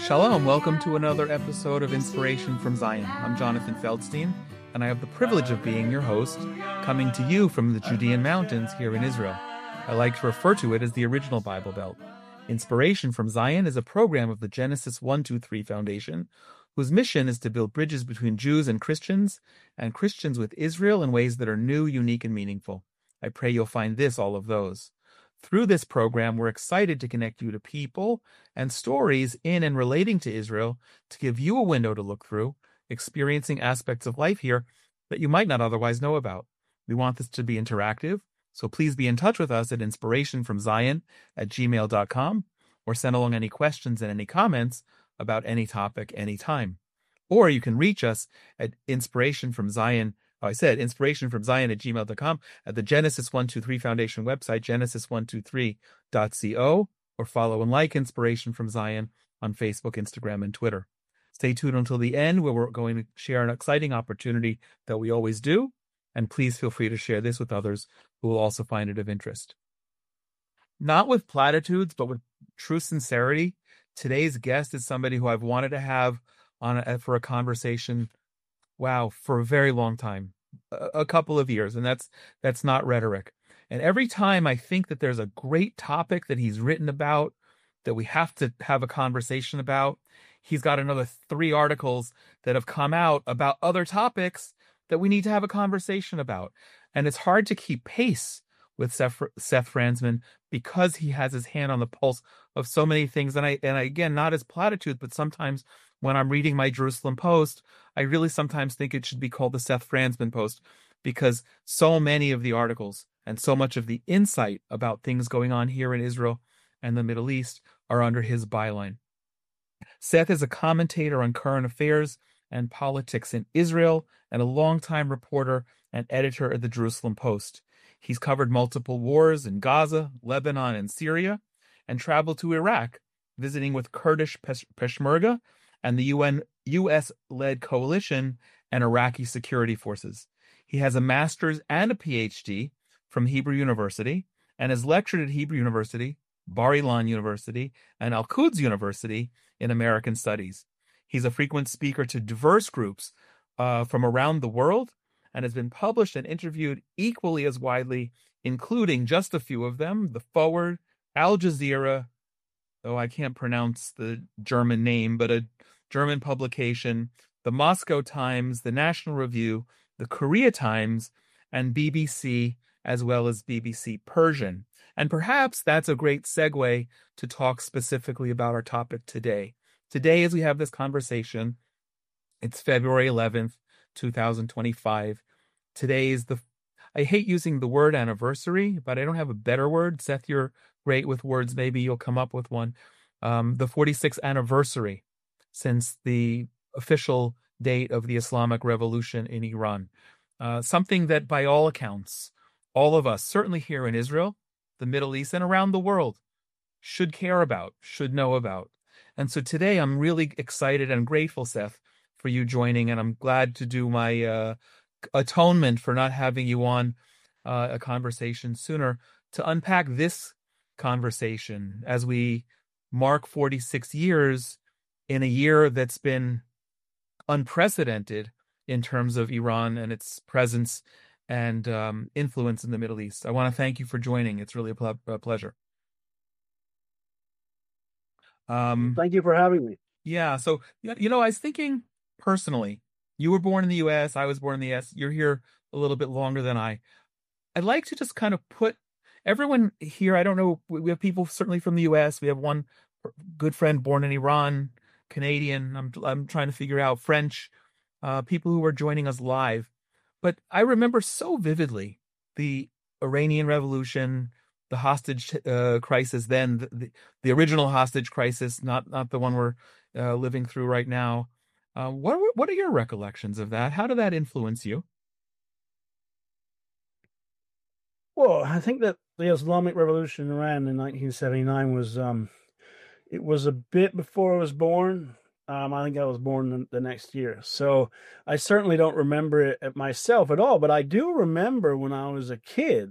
Shalom, welcome to another episode of Inspiration from Zion. I'm Jonathan Feldstein, and I have the privilege of being your host, coming to you from the Judean mountains here in Israel. I like to refer to it as the original Bible Belt. Inspiration from Zion is a program of the Genesis 123 Foundation, whose mission is to build bridges between Jews and Christians with Israel in ways that are new, unique, and meaningful. I pray you'll find this all of those. Through this program, we're excited to connect you to people and stories in and relating to Israel to give you a window to look through, experiencing aspects of life here that you might not otherwise know about. We want this to be interactive, so please be in touch with us at inspirationfromzion@gmail.com or send along any questions and any comments about any topic anytime. Or you can reach us at inspirationfromzion@gmail.com, at the Genesis 123 Foundation website, genesis123.co, or follow and like Inspiration from Zion on Facebook, Instagram, and Twitter. Stay tuned until the end, where we're going to share an exciting opportunity that we always do, and please feel free to share this with others who will also find it of interest. Not with platitudes, but with true sincerity, today's guest is somebody who I've wanted to have on for a conversation for a very long time, a couple of years, and that's not rhetoric. And every time I think that there's a great topic that he's written about that we have to have a conversation about, he's got another 3 articles that have come out about other topics that we need to have a conversation about. And it's hard to keep pace with Seth Franzman because he has his hand on the pulse of so many things. And I again, not as platitudes, but sometimes when I'm reading my Jerusalem Post, I really sometimes think it should be called the Seth Franzman Post, because so many of the articles and so much of the insight about things going on here in Israel and the Middle East are under his byline. Seth is a commentator on current affairs and politics in Israel and a longtime reporter and editor at the Jerusalem Post. He's covered multiple wars in Gaza, Lebanon, and Syria, and traveled to Iraq, visiting with Kurdish Peshmerga and the U.S.-led coalition and Iraqi security forces. He has a master's and a PhD from Hebrew University and has lectured at Hebrew University, Bar-Ilan University, and Al-Quds University in American Studies. He's a frequent speaker to diverse groups from around the world and has been published and interviewed equally as widely, including just a few of them: The Forward, Al Jazeera, though I can't pronounce the German name, but a German publication, the Moscow Times, the National Review, the Korea Times, and BBC, as well as BBC Persian. And perhaps that's a great segue to talk specifically about our topic today. Today, as we have this conversation, it's February 11th, 2025. Today is I hate using the word anniversary, but I don't have a better word. Seth, you're great with words. Maybe you'll come up with one. The 46th anniversary since the official date of the Islamic Revolution in Iran. Something that by all accounts, all of us, certainly here in Israel, the Middle East, and around the world, should care about, should know about. And so today I'm really excited and grateful, Seth, for you joining, and I'm glad to do my atonement for not having you on a conversation sooner, to unpack this conversation as we mark 46 years in a year that's been unprecedented in terms of Iran and its presence and influence in the Middle East. I want to thank you for joining. It's really a pleasure. Thank you for having me. Yeah, so, I was thinking personally, you were born in the U.S., I was born in the U.S., you're here a little bit longer than I'd like to just kind of put everyone here, I don't know, we have people certainly from the U.S., we have one good friend born in Iran, Canadian, I'm trying to figure out French, people who are joining us live. But I remember so vividly the Iranian Revolution, the hostage crisis then, the original hostage crisis, not the one we're living through right now. What are your recollections of that? How did that influence you? Well, I think that the Islamic Revolution in Iran in 1979 was it was a bit before I was born. I think I was born the next year, so I certainly don't remember it myself at all. But I do remember when I was a kid.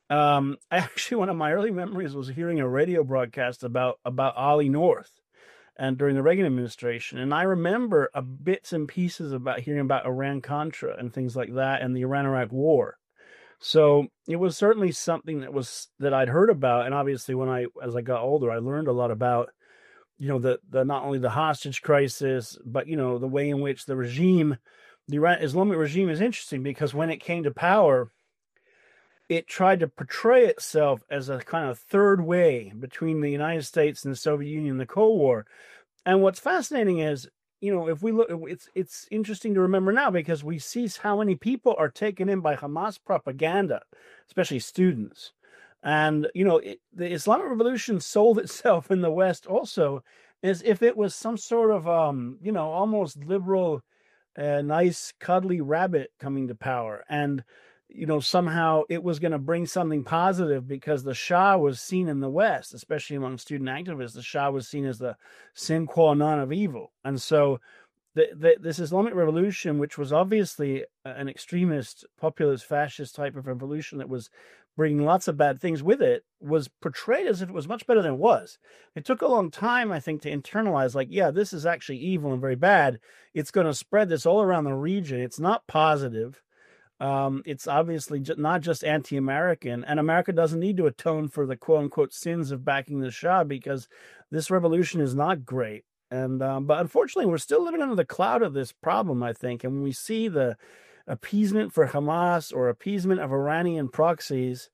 Actually, one of my early memories was hearing a radio broadcast about Ollie North, and during the Reagan administration. And I remember bits and pieces about hearing about Iran-Contra and things like that and the Iran-Iraq war. So it was certainly something that I'd heard about. And obviously as I got older, I learned a lot about, the not only the hostage crisis, but, the way in which the Islamic regime is interesting, because when it came to power, it tried to portray itself as a kind of third way between the United States and the Soviet Union in the Cold War. And what's fascinating is, if we look, it's interesting to remember now, because we see how many people are taken in by Hamas propaganda, especially students. And, the Islamic Revolution sold itself in the West also as if it was some sort of, almost liberal, nice, cuddly rabbit coming to power. And, somehow it was going to bring something positive, because the Shah was seen in the West, especially among student activists, the Shah was seen as the sine qua non of evil. And so this Islamic Revolution, which was obviously an extremist, populist, fascist type of revolution that was bringing lots of bad things with it, was portrayed as if it was much better than it was. It took a long time, I think, to internalize, like, yeah, this is actually evil and very bad. It's going to spread this all around the region. It's not positive. It's obviously not just anti-American, and America doesn't need to atone for the quote-unquote sins of backing the Shah, because this revolution is not great. And but unfortunately, we're still living under the cloud of this problem, I think. And when we see the appeasement for Hamas or appeasement of Iranian proxies,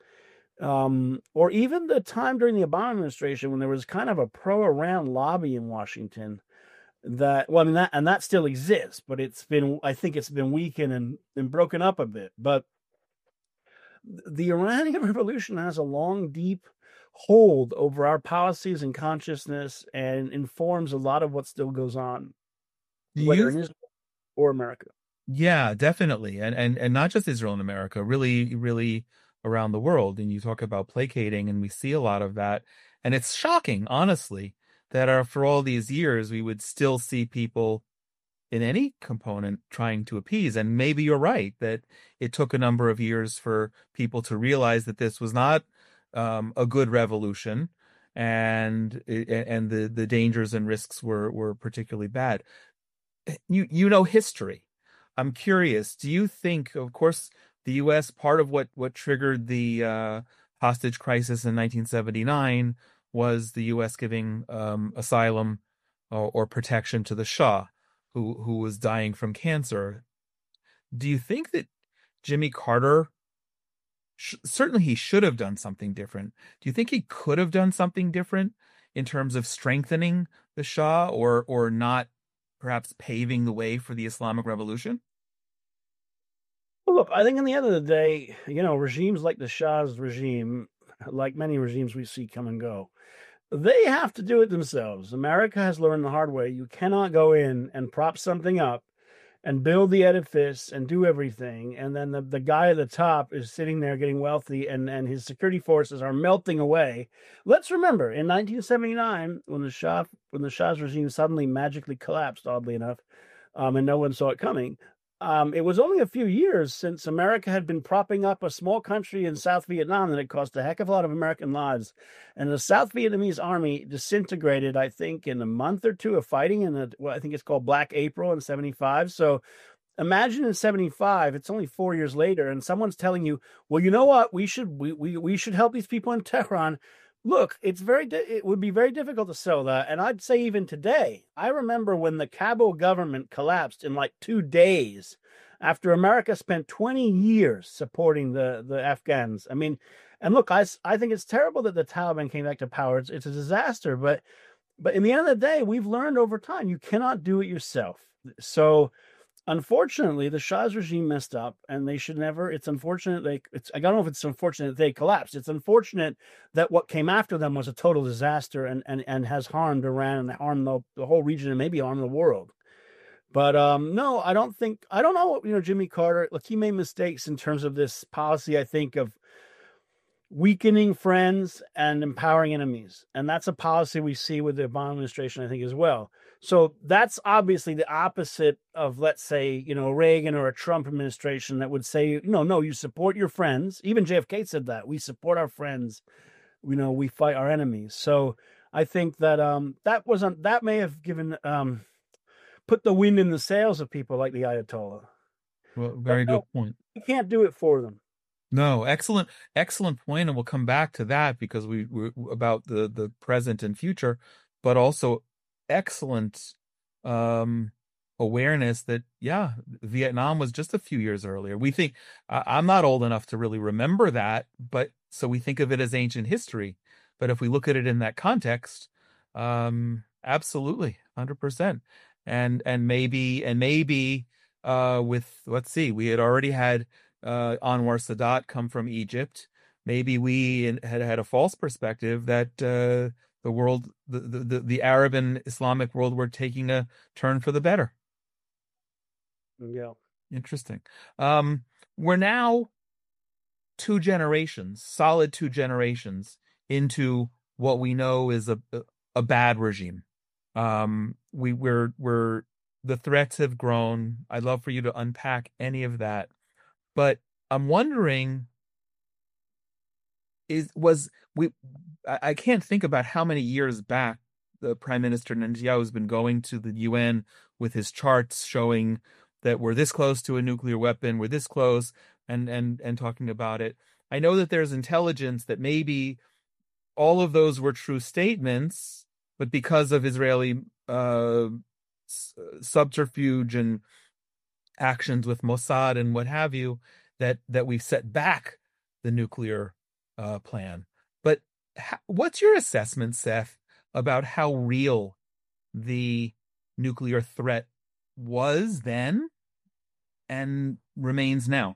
or even the time during the Obama administration when there was kind of a pro-Iran lobby in Washington, that still exists, but I think it's been weakened and broken up a bit. But the Iranian Revolution has a long, deep hold over our policies and consciousness, and informs a lot of what still goes on, whether in Israel or America. Yeah, definitely. And not just Israel and America, really, really around the world. And you talk about placating, and we see a lot of that. And it's shocking, honestly, that for all these years, we would still see people in any component trying to appease. And maybe you're right that it took a number of years for people to realize that this was not a good revolution, and the dangers and risks were particularly bad. You know history. I'm curious, do you think, of course, the U.S., part of what triggered the hostage crisis in 1979 was the U.S. giving asylum or protection to the Shah, who was dying from cancer. Do you think that Jimmy Carter, certainly he should have done something different? Do you think he could have done something different in terms of strengthening the Shah, or not perhaps paving the way for the Islamic Revolution? Well, look, I think in the end of the day, regimes like the Shah's regime, like many regimes we see come and go, they have to do it themselves. America has learned the hard way. You cannot go in and prop something up and build the edifice and do everything, and then the guy at the top is sitting there getting wealthy, and his security forces are melting away. Let's remember, in 1979, when the Shah's regime suddenly magically collapsed, oddly enough, and no one saw it coming, it was only a few years since America had been propping up a small country in South Vietnam that had cost a heck of a lot of American lives. And the South Vietnamese army disintegrated, I think, in a month or two of fighting in what I think it's called Black April in 75. So imagine in 75, it's only 4 years later, and someone's telling you, well, you know what, we should help these people in Tehran. Look, it would be very difficult to sell that. And I'd say even today, I remember when the Kabul government collapsed in like 2 days after America spent 20 years supporting the Afghans. I mean, and look, I think it's terrible that the Taliban came back to power. It's a disaster. But in the end of the day, we've learned over time, you cannot do it yourself. So unfortunately, the Shah's regime messed up, and they should never. It's unfortunate. I don't know if it's unfortunate that they collapsed. It's unfortunate that what came after them was a total disaster and has harmed Iran and harmed the whole region and maybe harmed the world. But no, I don't know. Jimmy Carter, look, he made mistakes in terms of this policy, I think, of weakening friends and empowering enemies. And that's a policy we see with the Obama administration, I think, as well. So that's obviously the opposite of, let's say, Reagan or a Trump administration that would say, no, you support your friends. Even JFK said that. We support our friends. We fight our enemies. So I think that that may have given put the wind in the sails of people like the Ayatollah. Well, But very no, good point. you can't do it for them. No, excellent point, and we'll come back to that because we about the present and future, but also excellent um awareness that yeah, Vietnam was just a few years earlier. We think I'm not old enough to really remember that, but so we think of it as ancient history. But if we look at it in that context, absolutely, 100%. And maybe with let's see, we had already had Anwar Sadat come from Egypt. Maybe we had a false perspective that the world, the Arab and Islamic world, were taking a turn for the better. Yeah. Interesting. We're now solid 2 generations into what we know is a bad regime. We're the threats have grown. I'd love for you to unpack any of that. But I'm wondering, is was we I can't think about how many years back the Prime Minister Netanyahu has been going to the UN with his charts showing that we're this close to a nuclear weapon, we're this close, and talking about it. I know that there's intelligence that maybe all of those were true statements, but because of Israeli subterfuge and actions with Mossad and what have you, that we've set back the nuclear plan. But what's your assessment, Seth, about how real the nuclear threat was then and remains now?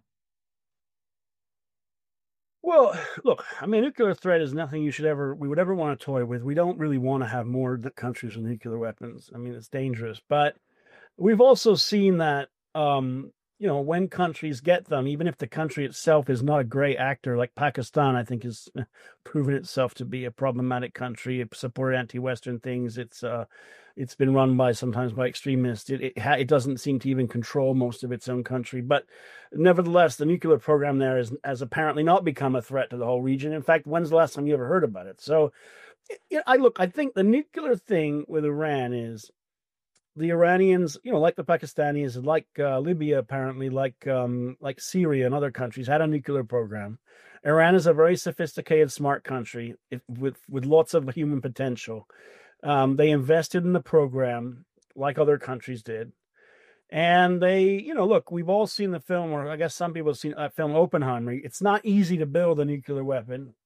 Well, look, I mean, nuclear threat is nothing we would ever want to toy with. We don't really want to have more countries with nuclear weapons. I mean, it's dangerous, but we've also seen that, when countries get them, even if the country itself is not a great actor, like Pakistan, I think has proven itself to be a problematic country. It supported anti-Western things. It's been run sometimes by extremists. It doesn't seem to even control most of its own country, but nevertheless, the nuclear program there has apparently not become a threat to the whole region. In fact, when's the last time you ever heard about it? So, I think the nuclear thing with Iran is the Iranians, like the Pakistanis, like Libya, apparently, like Syria and other countries, had a nuclear program. Iran is a very sophisticated, smart country with lots of human potential. They invested in the program like other countries did. And they, look, we've all seen the film, or I guess some people have seen that film Oppenheimer. It's not easy to build a nuclear weapon.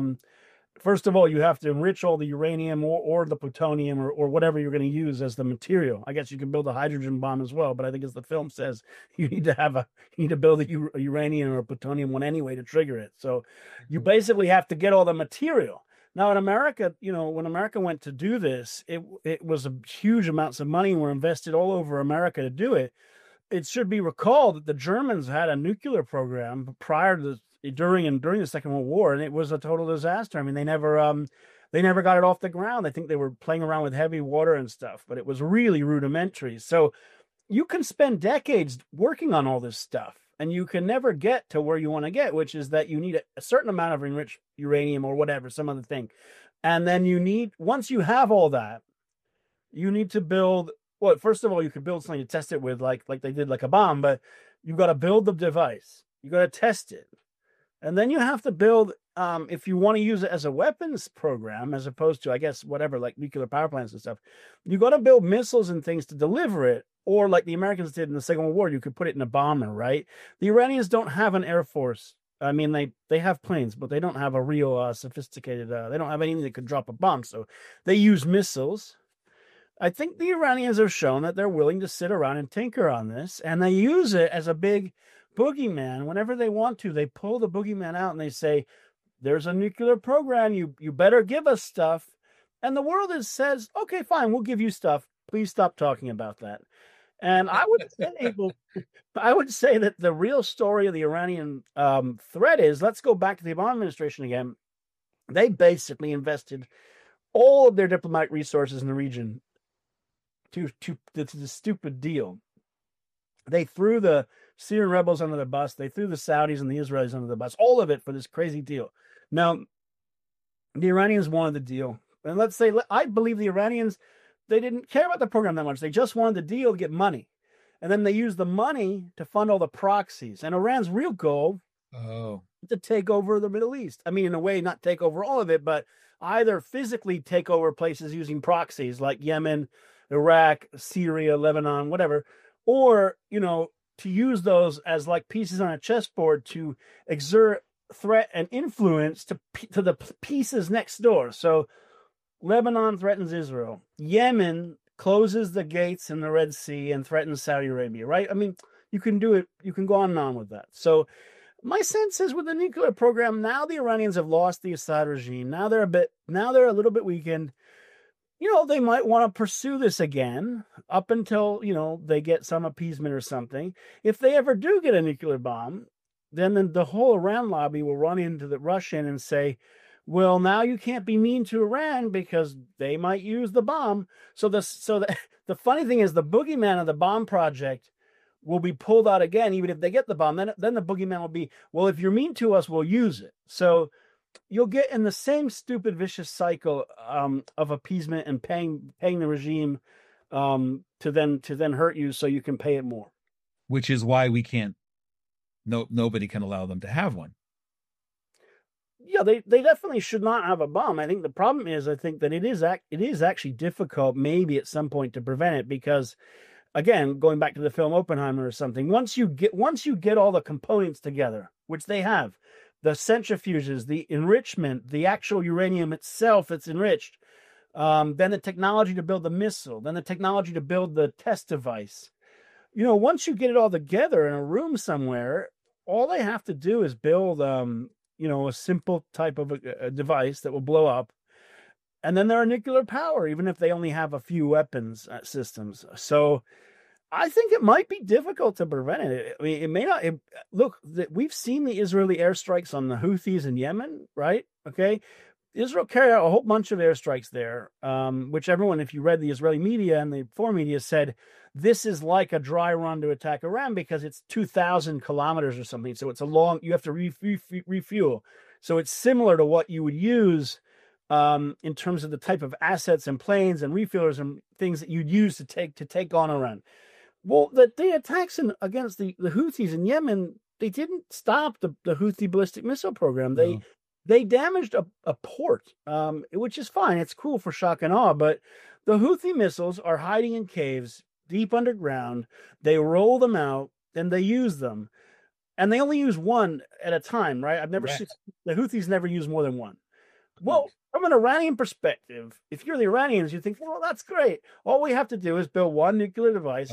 First of all, you have to enrich all the uranium or the plutonium or whatever you're going to use as the material. I guess you can build a hydrogen bomb as well, but I think as the film says, you need to build a uranium or a plutonium one anyway to trigger it. So you basically have to get all the material. Now in America, when America went to do this, it was a huge amounts of money were invested all over America to do it. It should be recalled that the Germans had a nuclear program during the Second World War, and it was a total disaster. I mean, they never got it off the ground. I think they were playing around with heavy water and stuff, but it was really rudimentary. So you can spend decades working on all this stuff, and you can never get to where you want to get, which is that you need a certain amount of enriched uranium or whatever, some other thing. And then once you have all that, you need to build, well, first of all, you could build something to test it with, like they did, like a bomb, but you've got to build the device. You got to test it. And then you have to build, if you want to use it as a weapons program, as opposed to, I guess, whatever, like nuclear power plants and stuff, you got to build missiles and things to deliver it. Or like the Americans did in the Second World War, you could put it in a bomber, right? The Iranians don't have an air force. I mean, they have planes, but they don't have a real sophisticated, they don't have anything that could drop a bomb. So they use missiles. I think the Iranians have shown that they're willing to sit around and tinker on this, and they use it as a big boogeyman. Whenever they want to, they pull the boogeyman out and they say, there's a nuclear program, you better give us stuff. And the world says, okay, fine, we'll give you stuff. Please stop talking about that. And I would say that the real story of the Iranian threat is, let's go back to the Obama administration again. They basically invested all of their diplomatic resources in the region to the stupid deal. They threw the Syrian rebels under the bus. They threw the Saudis and the Israelis under the bus. All of it for this crazy deal. Now, the Iranians wanted the deal. And let's say, I believe the Iranians, they didn't care about the program that much. They just wanted the deal to get money. And then they used the money to fund all the proxies. And Iran's real goal to take over the Middle East. I mean, in a way, not take over all of it, but either physically take over places using proxies like Yemen, Iraq, Syria, Lebanon, whatever, or, to use those as like pieces on a chessboard to exert threat and influence to the pieces next door. So Lebanon threatens Israel. Yemen closes the gates in the Red Sea and threatens Saudi Arabia, right? I mean, you can do it. You can go on and on with that. So my sense is with the nuclear program, now the Iranians have lost the Assad regime. Now they're a little bit weakened. They might want to pursue this again up until, they get some appeasement or something. If they ever do get a nuclear bomb, then the whole Iran lobby will rush in and say, well, now you can't be mean to Iran because they might use the bomb. So the funny thing is the boogeyman of the bomb project will be pulled out again, even if they get the bomb. Then the boogeyman will be, well, if you're mean to us, we'll use it. So you'll get in the same stupid, vicious cycle of appeasement and paying the regime to then hurt you so you can pay it more. Which is why we can't. Nobody can allow them to have one. Yeah, they definitely should not have a bomb. I think the problem is, I think that it is actually difficult, maybe at some point, to prevent it because, again, going back to the film Oppenheimer or something, once you get all the components together, which they have, the centrifuges, the enrichment, the actual uranium itself that's enriched, then the technology to build the missile, then the technology to build the test device. Once you get it all together in a room somewhere, all they have to do is build, a simple type of a device that will blow up. And then they're a nuclear power, even if they only have a few weapons systems. So I think it might be difficult to prevent it. I mean, it may not. Look, we've seen the Israeli airstrikes on the Houthis in Yemen, right? Okay. Israel carried out a whole bunch of airstrikes there, which everyone, if you read the Israeli media and the foreign media, said this is like a dry run to attack Iran because it's 2,000 kilometers or something. So it's you have to refuel. So it's similar to what you would use in terms of the type of assets and planes and refuelers and things that you'd use to take on Iran. Well, the attacks against the Houthis in Yemen, they didn't stop the Houthi ballistic missile program. They damaged a port, which is fine. It's cool for shock and awe, but the Houthi missiles are hiding in caves deep underground. They roll them out and they use them, and they only use one at a time, right? I've never seen the Houthis never use more than one. Well, from an Iranian perspective, if you're the Iranians, you think, well, that's great. All we have to do is build one nuclear device.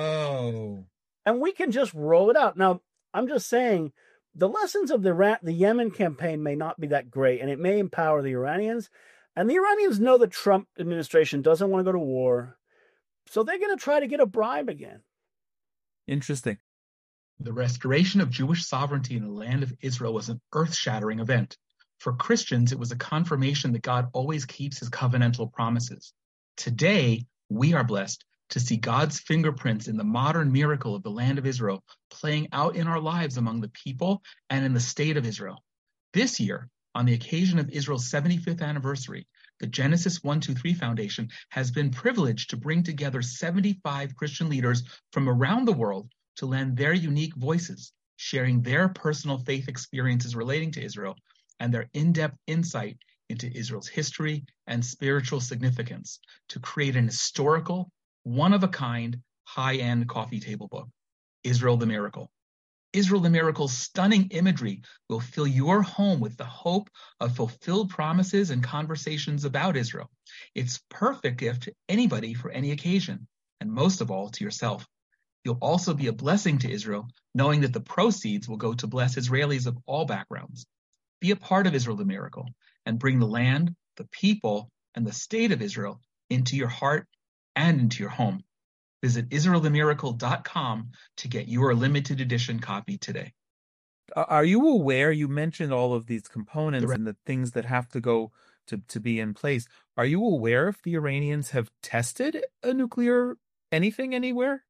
Oh. And we can just roll it out. Now, I'm just saying the lessons of the Yemen campaign may not be that great, and it may empower the Iranians. And the Iranians know the Trump administration doesn't want to go to war. So they're going to try to get a bribe again. Interesting. The restoration of Jewish sovereignty in the land of Israel was an earth-shattering event. For Christians, it was a confirmation that God always keeps his covenantal promises. Today, we are blessed to see God's fingerprints in the modern miracle of the land of Israel playing out in our lives among the people and in the state of Israel. This year, on the occasion of Israel's 75th anniversary, the Genesis 123 Foundation has been privileged to bring together 75 Christian leaders from around the world to lend their unique voices, sharing their personal faith experiences relating to Israel and their in-depth insight into Israel's history and spiritual significance to create an historical, one-of-a-kind, high-end coffee table book, Israel the Miracle. Israel the Miracle's stunning imagery will fill your home with the hope of fulfilled promises and conversations about Israel. It's perfect gift to anybody for any occasion, and most of all, to yourself. You'll also be a blessing to Israel, knowing that the proceeds will go to bless Israelis of all backgrounds. Be a part of Israel the Miracle and bring the land, the people, and the state of Israel into your heart and into your home. Visit IsraelTheMiracle.com to get your limited edition copy today. Are you aware, you mentioned all of these components and the things that have to go to be in place. Are you aware if the Iranians have tested a nuclear anything anywhere?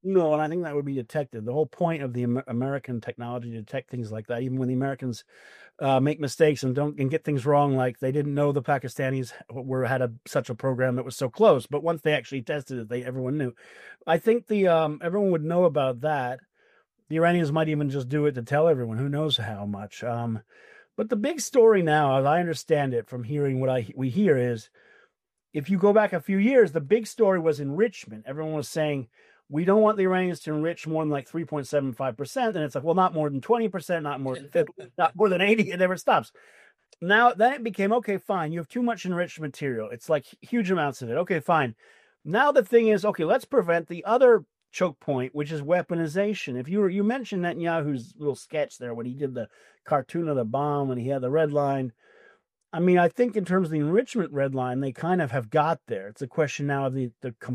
No, and I think that would be detected. The whole point of the American technology to detect things like that, even when the Americans make mistakes and get things wrong, like they didn't know the Pakistanis had such a program that was so close, but once they actually tested it, everyone knew. I think everyone would know about that. The Iranians might even just do it to tell everyone. Who knows how much? But the big story now, as I understand it from hearing what we hear, is if you go back a few years, the big story was enrichment. Everyone was saying, we don't want the Iranians to enrich more than like 3.75%. And it's like, well, not more than 20%, not more than 50, not more than 80. It never stops. Now, then it became, okay, fine. You have too much enriched material. It's like huge amounts of it. Okay, fine. Now the thing is, okay, let's prevent the other choke point, which is weaponization. If you mentioned Netanyahu's little sketch there when he did the cartoon of the bomb and he had the red line. I mean, I think in terms of the enrichment red line, they kind of have got there. It's a question now of the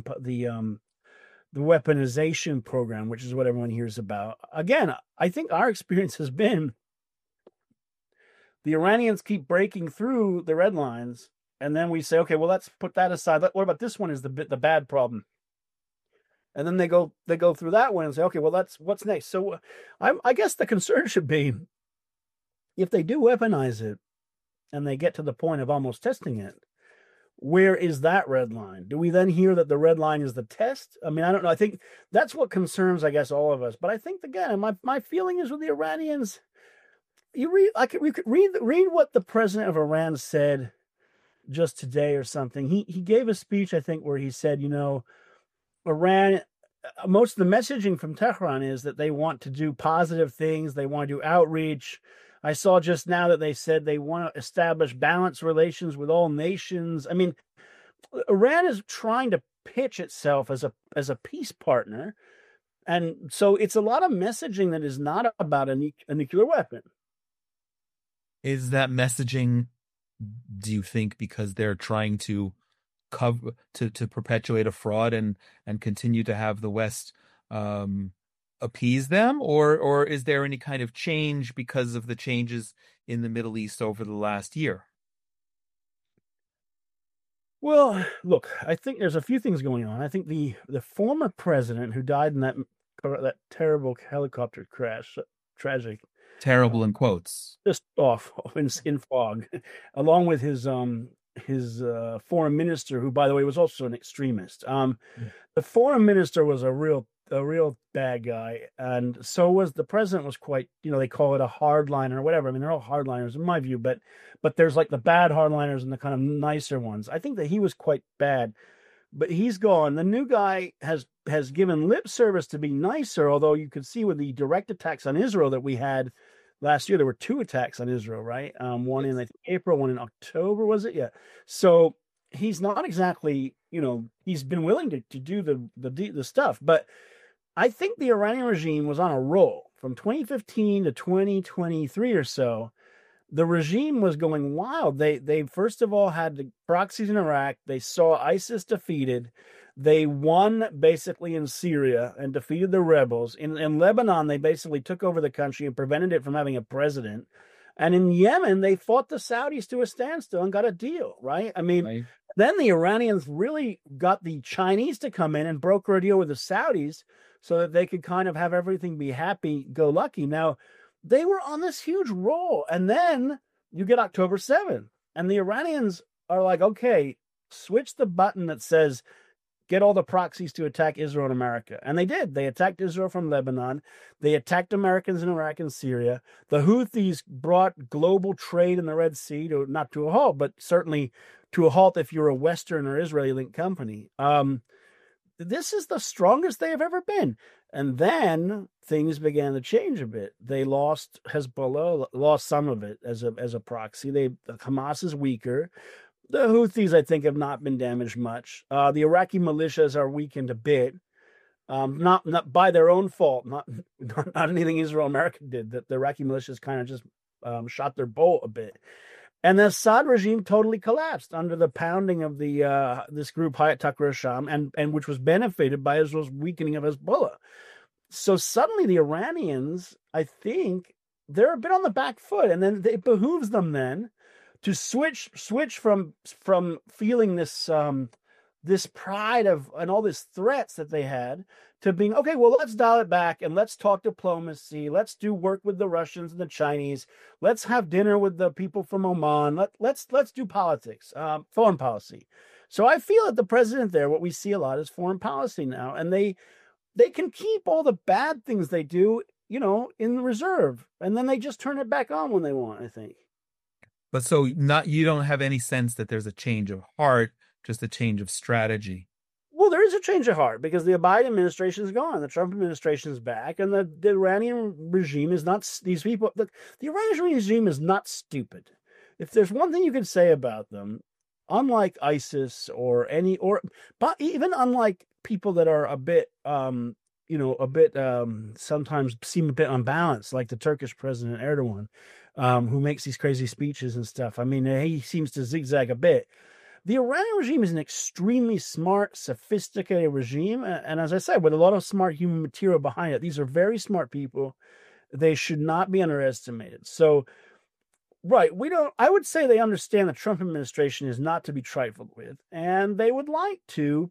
weaponization program, which is what everyone hears about. Again, I think our experience has been the Iranians keep breaking through the red lines, and then we say, okay, well, let's put that aside. What about this one is the bad problem? And then they go through that one and say, okay, well, what's next. So I guess the concern should be if they do weaponize it and they get to the point of almost testing it, where is that red line? Do we then hear that the red line is the test? I mean, I don't know. I think that's what concerns, I guess, all of us. But I think, again, my feeling is with the Iranians, we could read what the president of Iran said just today or something. He gave a speech, I think, where he said, Iran, most of the messaging from Tehran is that they want to do positive things. They want to do outreach. I saw just now that they said they want to establish balanced relations with all nations. I mean, Iran is trying to pitch itself as a peace partner. And so it's a lot of messaging that is not about a nuclear weapon. Is that messaging, do you think, because they're trying to perpetuate a fraud and continue to have the West appease them, or is there any kind of change because of the changes in the Middle East over the last year? Well, look, I think there's a few things going on. I think the former president who died in that terrible helicopter crash, tragic, terrible in quotes, just off in fog, along with his foreign minister, who, by the way, was also an extremist. The foreign minister was a real bad guy, and so was the president. Was quite, they call it a hardliner or whatever. I mean, they're all hardliners in my view, but there's like the bad hardliners and the kind of nicer ones. I think that he was quite bad, but he's gone. The new guy has given lip service to be nicer, although you could see with the direct attacks on Israel that we had last year, there were 2 attacks on Israel, right? One in April, one in October, was it? Yeah. So he's not exactly, he's been willing to do the stuff, but I think the Iranian regime was on a roll from 2015 to 2023 or so. The regime was going wild. They first of all had the proxies in Iraq. They saw ISIS defeated. They won basically in Syria and defeated the rebels. In Lebanon, they basically took over the country and prevented it from having a president. And in Yemen, they fought the Saudis to a standstill and got a deal, right? I mean, right. Then the Iranians really got the Chinese to come in and broker a deal with the Saudis so that they could kind of have everything be happy-go-lucky. Now, they were on this huge roll. And then you get October 7th. And the Iranians are like, okay, switch the button that says, get all the proxies to attack Israel and America. And they did. They attacked Israel from Lebanon. They attacked Americans in Iraq and Syria. The Houthis brought global trade in the Red Sea, not to a halt, but certainly to a halt if you're a Western or Israeli-linked company. This is the strongest they have ever been. And then things began to change a bit. They lost Hezbollah, lost some of it as a proxy. Hamas is weaker. The Houthis, I think, have not been damaged much. The Iraqi militias are weakened a bit, not by their own fault, not anything Israel America did. That the Iraqi militias kind of just shot their bolt a bit. And the Assad regime totally collapsed under the pounding of this group Hayat Tahrir al-Sham, and which was benefited by Israel's weakening of Hezbollah. So suddenly the Iranians, I think, they're a bit on the back foot, and then it behooves them then to switch from feeling this this pride and all these threats that they had to being, okay, well, let's dial it back and let's talk diplomacy. Let's do work with the Russians and the Chinese. Let's have dinner with the people from Oman. Let's do politics, foreign policy. So I feel that the president there, what we see a lot is foreign policy now, and they can keep all the bad things they do, in the reserve, and then they just turn it back on when they want, I think. But so you don't have any sense that there's a change of heart, just a change of strategy. Well, there is a change of heart because the Biden administration is gone. The Trump administration is back, and the Iranian regime is not, these people, the Iranian regime is not stupid. If there's one thing you could say about them, unlike ISIS but even unlike people that are a bit, sometimes seem a bit unbalanced, like the Turkish president Erdogan, who makes these crazy speeches and stuff. I mean, he seems to zigzag a bit. The Iranian regime is an extremely smart, sophisticated regime. And as I said, with a lot of smart human material behind it, these are very smart people. They should not be underestimated. So, right, I would say they understand the Trump administration is not to be trifled with. And they would like to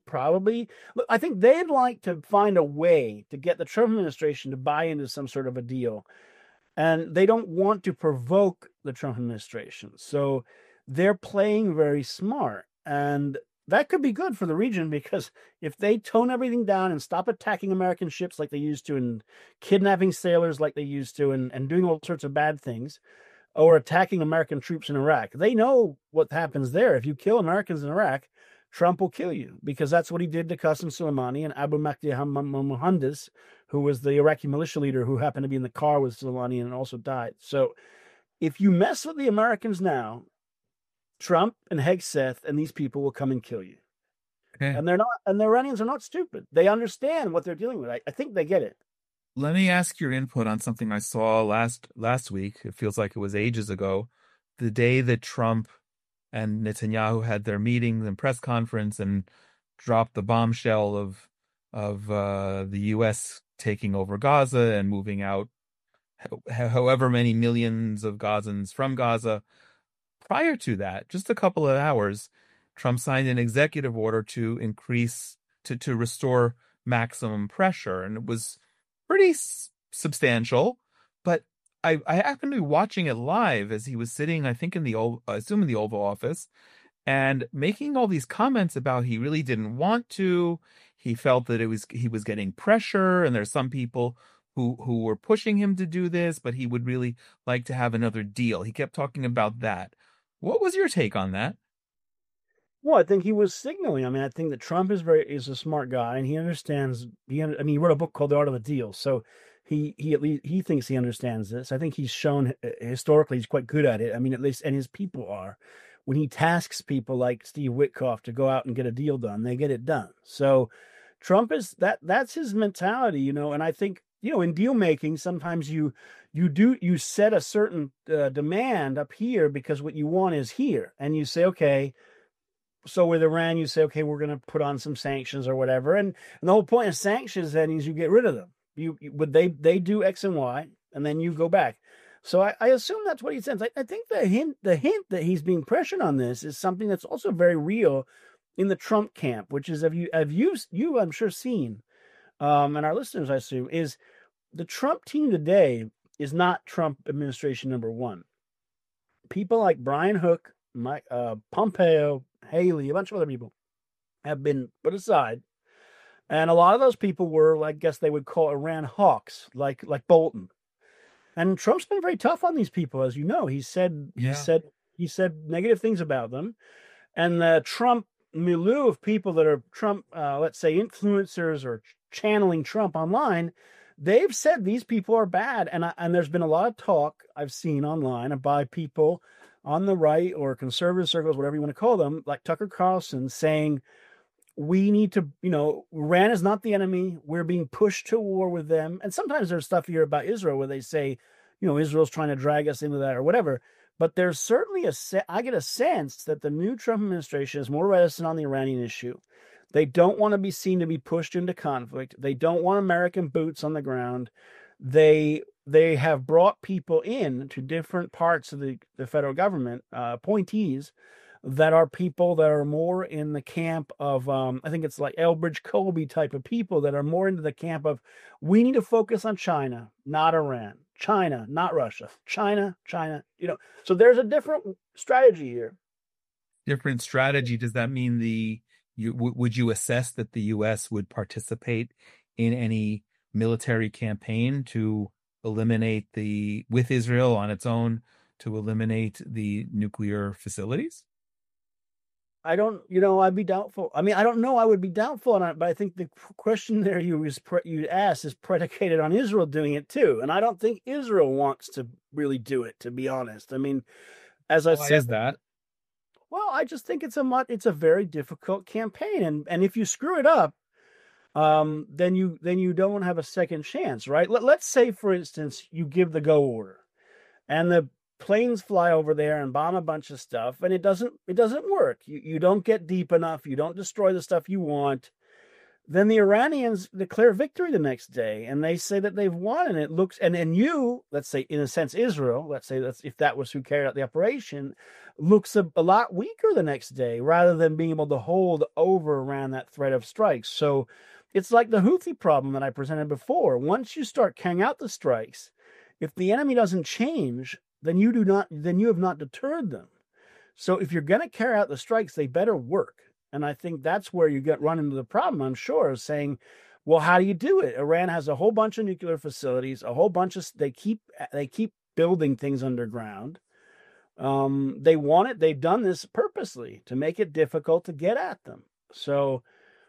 I think they'd like to find a way to get the Trump administration to buy into some sort of a deal. And they don't want to provoke the Trump administration. So they're playing very smart. And that could be good for the region, because if they tone everything down and stop attacking American ships like they used to, and kidnapping sailors like they used to, and doing all sorts of bad things, or attacking American troops in Iraq, they know what happens there. If you kill Americans in Iraq, Trump will kill you, because that's what he did to Qasem Soleimani and Abu Mahdi Mohandes, who was the Iraqi militia leader who happened to be in the car with Soleimani and also died. So if you mess with the Americans now, Trump and Hegseth and these people will come and kill you. Okay. And the Iranians are not stupid. They understand what they're dealing with. I think they get it. Let me ask your input on something I saw last week. It feels like it was ages ago. The day that Trump and Netanyahu had their meetings and press conference and dropped the bombshell of the U.S. taking over Gaza and moving out however many millions of Gazans from Gaza. Prior to that, just a couple of hours, Trump signed an executive order to restore maximum pressure, and it was pretty substantial. But I happened to be watching it live as he was sitting, I think, in the Oval Office, and making all these comments about he really didn't want to. He felt that he was getting pressure, and there's some people who were pushing him to do this, but he would really like to have another deal. He kept talking about that. What was your take on that? Well, I think he was signaling. I mean, I think that Trump is a smart guy, and he understands. He wrote a book called The Art of the Deal, so he thinks he understands this. I think he's shown historically he's quite good at it. I mean, at least, and his people are. When he tasks people like Steve Witkoff to go out and get a deal done, they get it done. So Trump is that's his mentality, and I think, in deal making, sometimes you set a certain demand up here because what you want is here, and you say, okay. So with Iran, you say, okay, we're going to put on some sanctions or whatever, and the whole point of sanctions then is you get rid of them. They do X and Y, and then you go back. So I assume that's what he says. I think the hint that he's being pressured on this is something that's also very real in the Trump camp, which is you I'm sure seen, and our listeners I assume, is the Trump team today is not Trump administration number one. People like Brian Hook, Pompeo, Haley, a bunch of other people have been put aside. And a lot of those people were, I guess they would call Iran hawks, like Bolton. And Trump's been very tough on these people, as you know. He said negative things about them. And the Trump milieu of people that are Trump, let's say influencers or channeling Trump online, they've said these people are bad. And there's been a lot of talk I've seen online by people on the right or conservative circles, whatever you want to call them, like Tucker Carlson, saying we need to, Iran is not the enemy. We're being pushed to war with them. And sometimes there's stuff here about Israel where they say, Israel's trying to drag us into that or whatever. But there's certainly I get a sense that the new Trump administration is more reticent on the Iranian issue. They don't want to be seen to be pushed into conflict. They don't want American boots on the ground. They have brought people in to different parts of the federal government, appointees, that are people that are more in the camp of, I think it's like Elbridge Colby type of people that are more into the camp of, we need to focus on China, not Iran. China, not Russia. China, China. So there's a different strategy here. Different strategy. Does that mean would you assess that the U.S. would participate in any military campaign to eliminate with Israel on its own, to eliminate the nuclear facilities? I'd be doubtful. I mean, I don't know. I would be doubtful on it, but I think the question there you asked is predicated on Israel doing it too, and I don't think Israel wants to really do it. To be honest, I mean, as I said, is that? Well, I just think it's a very difficult campaign, and if you screw it up, then you don't have a second chance, right? Let's say, for instance, you give the go order, and the planes fly over there and bomb a bunch of stuff, and it doesn't work. You don't get deep enough. You don't destroy the stuff you want. Then the Iranians declare victory the next day, and they say that they've won. And it looks, and you, let's say, in a sense, Israel, let's say if that was who carried out the operation, looks a lot weaker the next day, rather than being able to hold over around that threat of strikes. So it's like the Houthi problem that I presented before. Once you start carrying out the strikes, if the enemy doesn't change, then you have not deterred them. So if you're going to carry out the strikes, they better work. And I think that's where you run into the problem, I'm sure, of saying, well, how do you do it? Iran has a whole bunch of nuclear facilities, they keep building things underground. They want it. They've done this purposely to make it difficult to get at them. So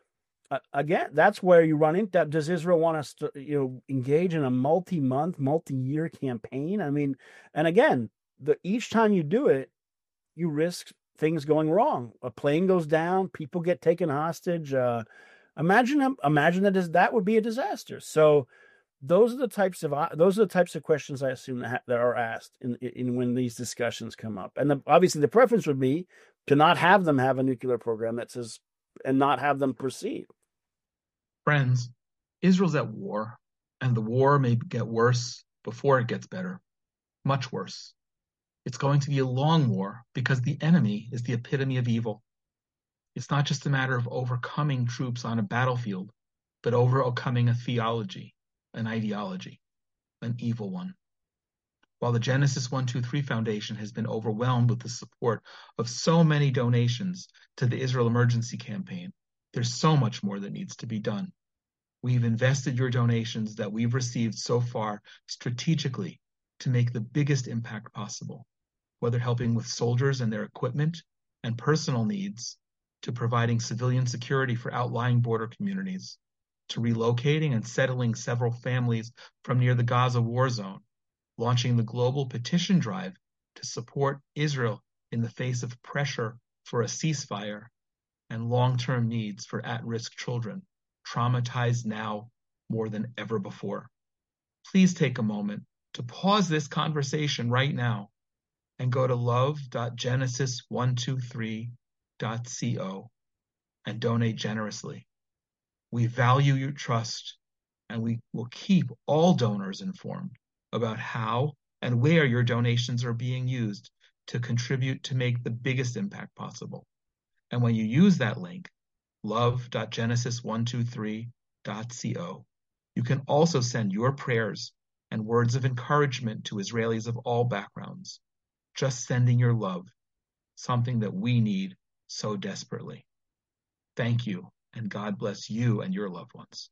again, that's where you run into. Does Israel want us to, engage in a multi-month, multi-year campaign? I mean, and again, each time you do it, you risk things going wrong. A plane goes down, people get taken hostage. Imagine that would be a disaster. So those are the types of questions I assume that are asked in when these discussions come up. And obviously, the preference would be to not have them have a nuclear program and not have them proceed. Friends, Israel's at war, and the war may get worse before it gets better, much worse. It's going to be a long war because the enemy is the epitome of evil. It's not just a matter of overcoming troops on a battlefield, but overcoming a theology, an ideology, an evil one. While the Genesis 123 Foundation has been overwhelmed with the support of so many donations to the Israel Emergency Campaign, there's so much more that needs to be done. We've invested your donations that we've received so far strategically to make the biggest impact possible, whether helping with soldiers and their equipment and personal needs, to providing civilian security for outlying border communities, to relocating and settling several families from near the Gaza war zone, launching the global petition drive to support Israel in the face of pressure for a ceasefire and long-term needs for at-risk children, traumatized now more than ever before. Please take a moment to pause this conversation right now and go to love.genesis123.co and donate generously. We value your trust, and we will keep all donors informed about how and where your donations are being used to contribute to make the biggest impact possible. And when you use that link, love.genesis123.co, you can also send your prayers and words of encouragement to Israelis of all backgrounds. Just sending your love, something that we need so desperately. Thank you, and God bless you and your loved ones.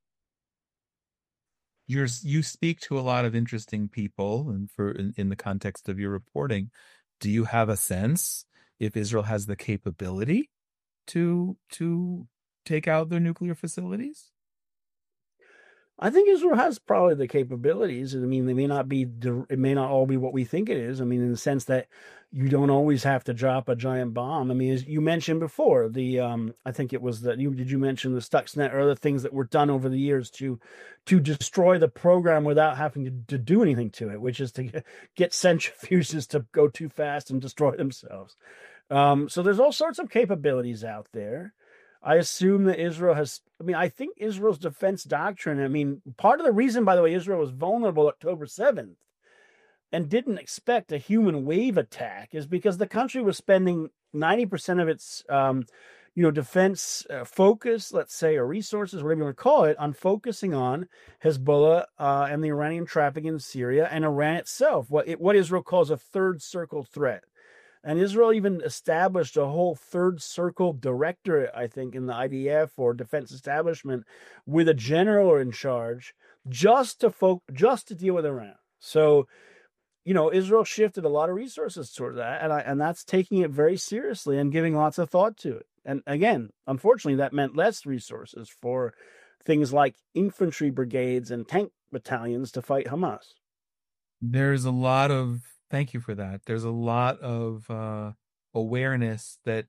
You speak to a lot of interesting people, and in the context of your reporting, do you have a sense if Israel has the capability to take out their nuclear facilities? I think Israel has probably the capabilities. I mean, it may not all be what we think it is. I mean, in the sense that you don't always have to drop a giant bomb. I mean, as you mentioned before, I think it was did you mention the Stuxnet or other things that were done over the years to destroy the program without having to do anything to it, which is to get centrifuges to go too fast and destroy themselves. So there's all sorts of capabilities out there. I assume that I think Israel's defense doctrine, part of the reason, by the way, Israel was vulnerable October 7th and didn't expect a human wave attack is because the country was spending 90% of its defense focus, let's say, or resources, whatever you want to call it, on focusing on Hezbollah and the Iranian traffic in Syria and Iran itself, what Israel calls a third circle threat. And Israel even established a whole third circle directorate, I think, in the IDF or defense establishment, with a general in charge just to deal with Iran. So, Israel shifted a lot of resources toward that, and that's taking it very seriously and giving lots of thought to it. And again, unfortunately, that meant less resources for things like infantry brigades and tank battalions to fight Hamas. Thank you for that. There's a lot of awareness that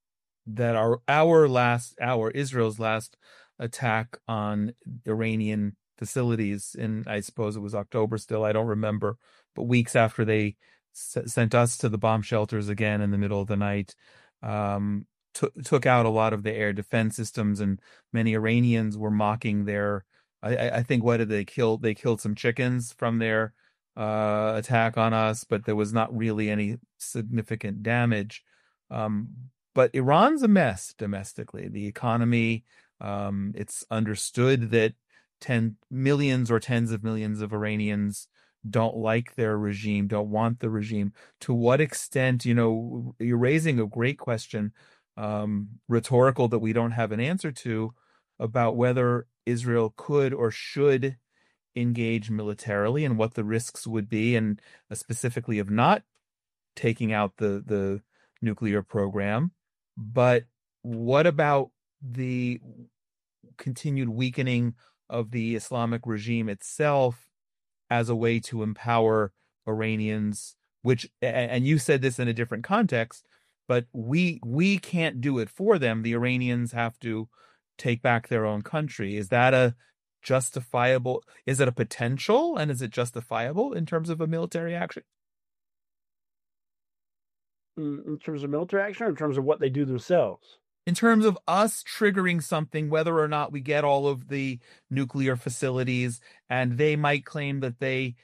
Israel's last attack on Iranian facilities in, I suppose it was October still, I don't remember, but weeks after they sent us to the bomb shelters again in the middle of the night, took out a lot of the air defense systems, and many Iranians were mocking their, I think, what did they kill? They killed some chickens from their attack on us, but there was not really any significant damage. But Iran's a mess domestically. The economy, it's understood that millions or tens of millions of Iranians don't like their regime, don't want the regime. To what extent, you're raising a great question, rhetorical, that we don't have an answer to, about whether Israel could or should engage militarily and what the risks would be, and specifically of not taking out the nuclear program. But what about the continued weakening of the Islamic regime itself as a way to empower Iranians, which, and you said this in a different context, but we can't do it for them. The Iranians have to take back their own country. Is that a potential, and is it justifiable in terms of a military action? In terms of military action, or in terms of what they do themselves? In terms of us triggering something, whether or not we get all of the nuclear facilities, and they might claim that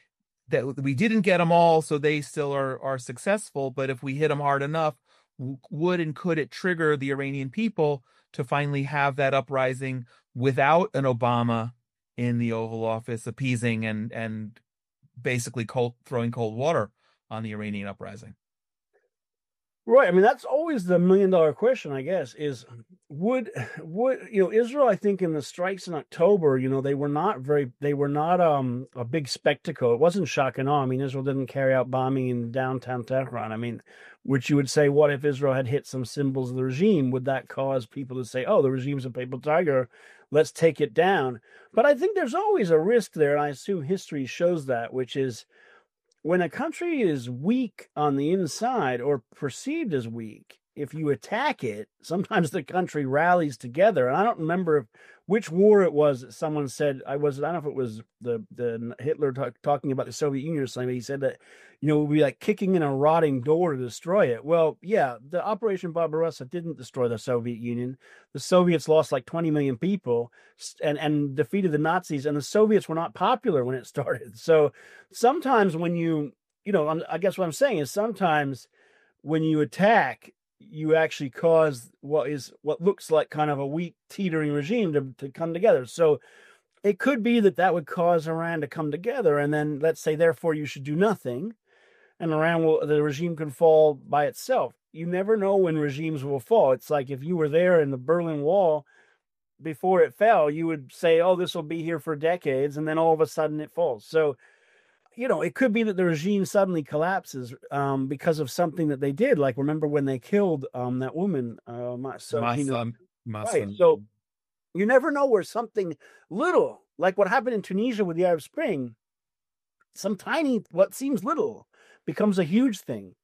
we didn't get them all, so they still are successful. But if we hit them hard enough, would and could it trigger the Iranian people to finally have that uprising without an Obama in the Oval Office appeasing and basically throwing cold water on the Iranian uprising? Right. I mean, that's always the $1 million question, I guess, is would Israel, I think, in the strikes in October, they were not a big spectacle. It wasn't shock and awe. I mean, Israel didn't carry out bombing in downtown Tehran. I mean, which you would say, what if Israel had hit some symbols of the regime? Would that cause people to say, oh, the regime's a paper tiger, let's take it down? But I think there's always a risk there, and I assume history shows that, which is, when a country is weak on the inside, or perceived as weak, if you attack it, sometimes the country rallies together. And I don't remember which war it was that someone said, I don't know if it was the Hitler talking about the Soviet Union or something. He said that, it would be like kicking in a rotting door to destroy it. Well, yeah, the Operation Barbarossa didn't destroy the Soviet Union. The Soviets lost like 20 million people and defeated the Nazis, and the Soviets were not popular when it started. So sometimes when I guess what I'm saying is, sometimes when you attack, you actually cause what looks like kind of a weak, teetering regime to come together. So it could be that would cause Iran to come together, and then let's say, therefore, you should do nothing, and the regime can fall by itself. You never know when regimes will fall. It's like if you were there in the Berlin Wall before it fell, you would say, oh, this will be here for decades, and then all of a sudden it falls. So, it could be that the regime suddenly collapses because of something that they did. Like, remember when they killed that woman, Mahsa. Right. So you never know where something little, like what happened in Tunisia with the Arab Spring, some tiny, what seems little, becomes a huge thing.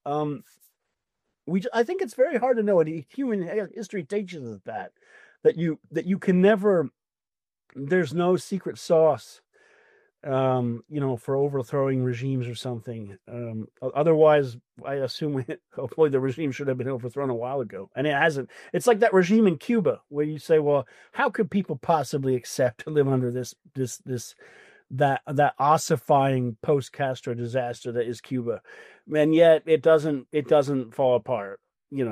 I think it's very hard to know. And human history teaches us that you can never. There's no secret sauce, for overthrowing regimes or something. Otherwise, I assume hopefully the regime should have been overthrown a while ago, and it hasn't. It's like that regime in Cuba where you say, well, how could people possibly accept to live under this that ossifying post-Castro disaster that is Cuba, and yet it doesn't fall apart.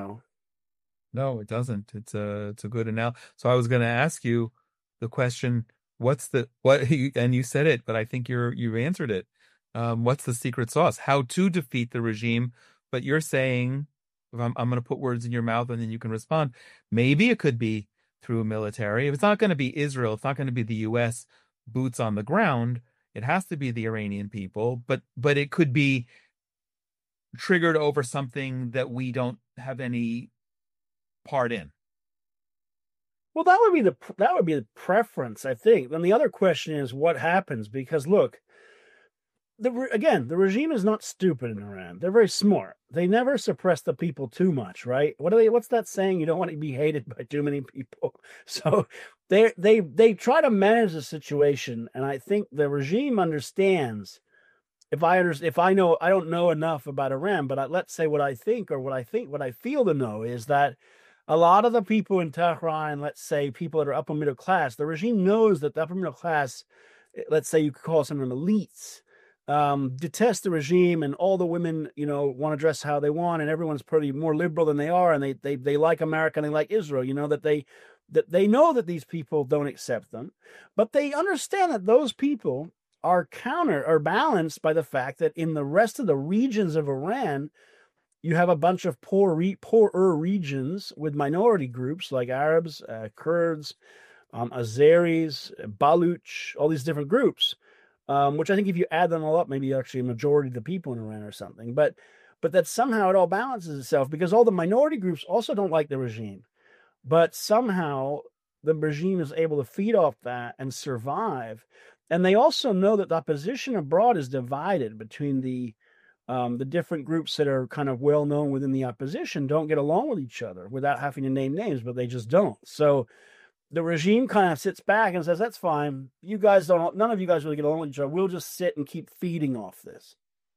No, it doesn't. It's a good analogy. So I was going to ask you the question, and you said it, but I think you've answered it. What's the secret sauce? How to defeat the regime? But you're saying, if I'm going to put words in your mouth and then you can respond. Maybe it could be through a military. If it's not going to be Israel, it's not going to be the U.S. boots on the ground. It has to be the Iranian people. But it could be triggered over something that we don't have any part in. Well, that would be the preference, I think. Then the other question is what happens, because look, the regime is not stupid in Iran. They're very smart. They never suppress the people too much, right? What's that saying? You don't want to be hated by too many people. So they try to manage the situation, and I think the regime understands. If I know, I don't know enough about Iran, but let's say what I feel to know is that a lot of the people in Tehran, let's say people that are upper middle class, the regime knows that the upper middle class, let's say you could call some of them elites, detest the regime, and all the women, want to dress how they want, and everyone's pretty more liberal than they are, and they like America and they like Israel. That they know that these people don't accept them, but they understand that those people are balanced by the fact that in the rest of the regions of Iran, you have a bunch of poorer regions with minority groups like Arabs, Kurds, Azeris, Baluch, all these different groups, which I think if you add them all up, maybe actually a majority of the people in Iran or something. But that somehow it all balances itself, because all the minority groups also don't like the regime. But somehow the regime is able to feed off that and survive. And they also know that the opposition abroad is divided between the different groups that are kind of well known within the opposition don't get along with each other without having to name names, but they just don't. So the regime kind of sits back and says, that's fine. None of you guys really get along with each other. We'll just sit and keep feeding off this.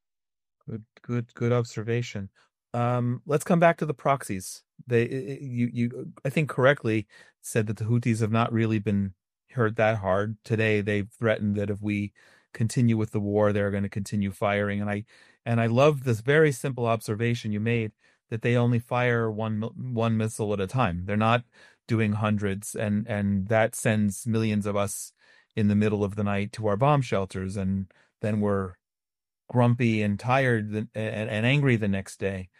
Good observation. Let's come back to the proxies. You I think correctly said that the Houthis have not really been hurt that hard. Today they've threatened that if we continue with the war, they're going to continue firing. And I love this very simple observation you made, that they only fire one missile at a time. They're not doing hundreds, and that sends millions of us in the middle of the night to our bomb shelters, and then we're grumpy and tired and angry the next day.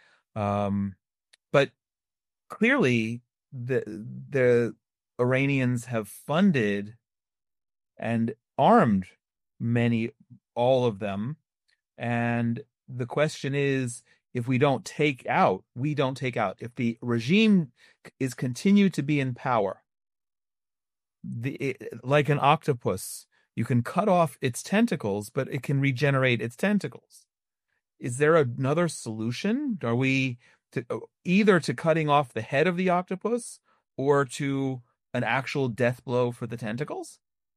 But clearly the Iranians have funded and armed all of them. And the question is, if we don't take out, if the regime is continued to be in power, like an octopus, you can cut off its tentacles, but it can regenerate its tentacles. Is there another solution? Are we either to cutting off the head of the octopus or to an actual death blow for the tentacles?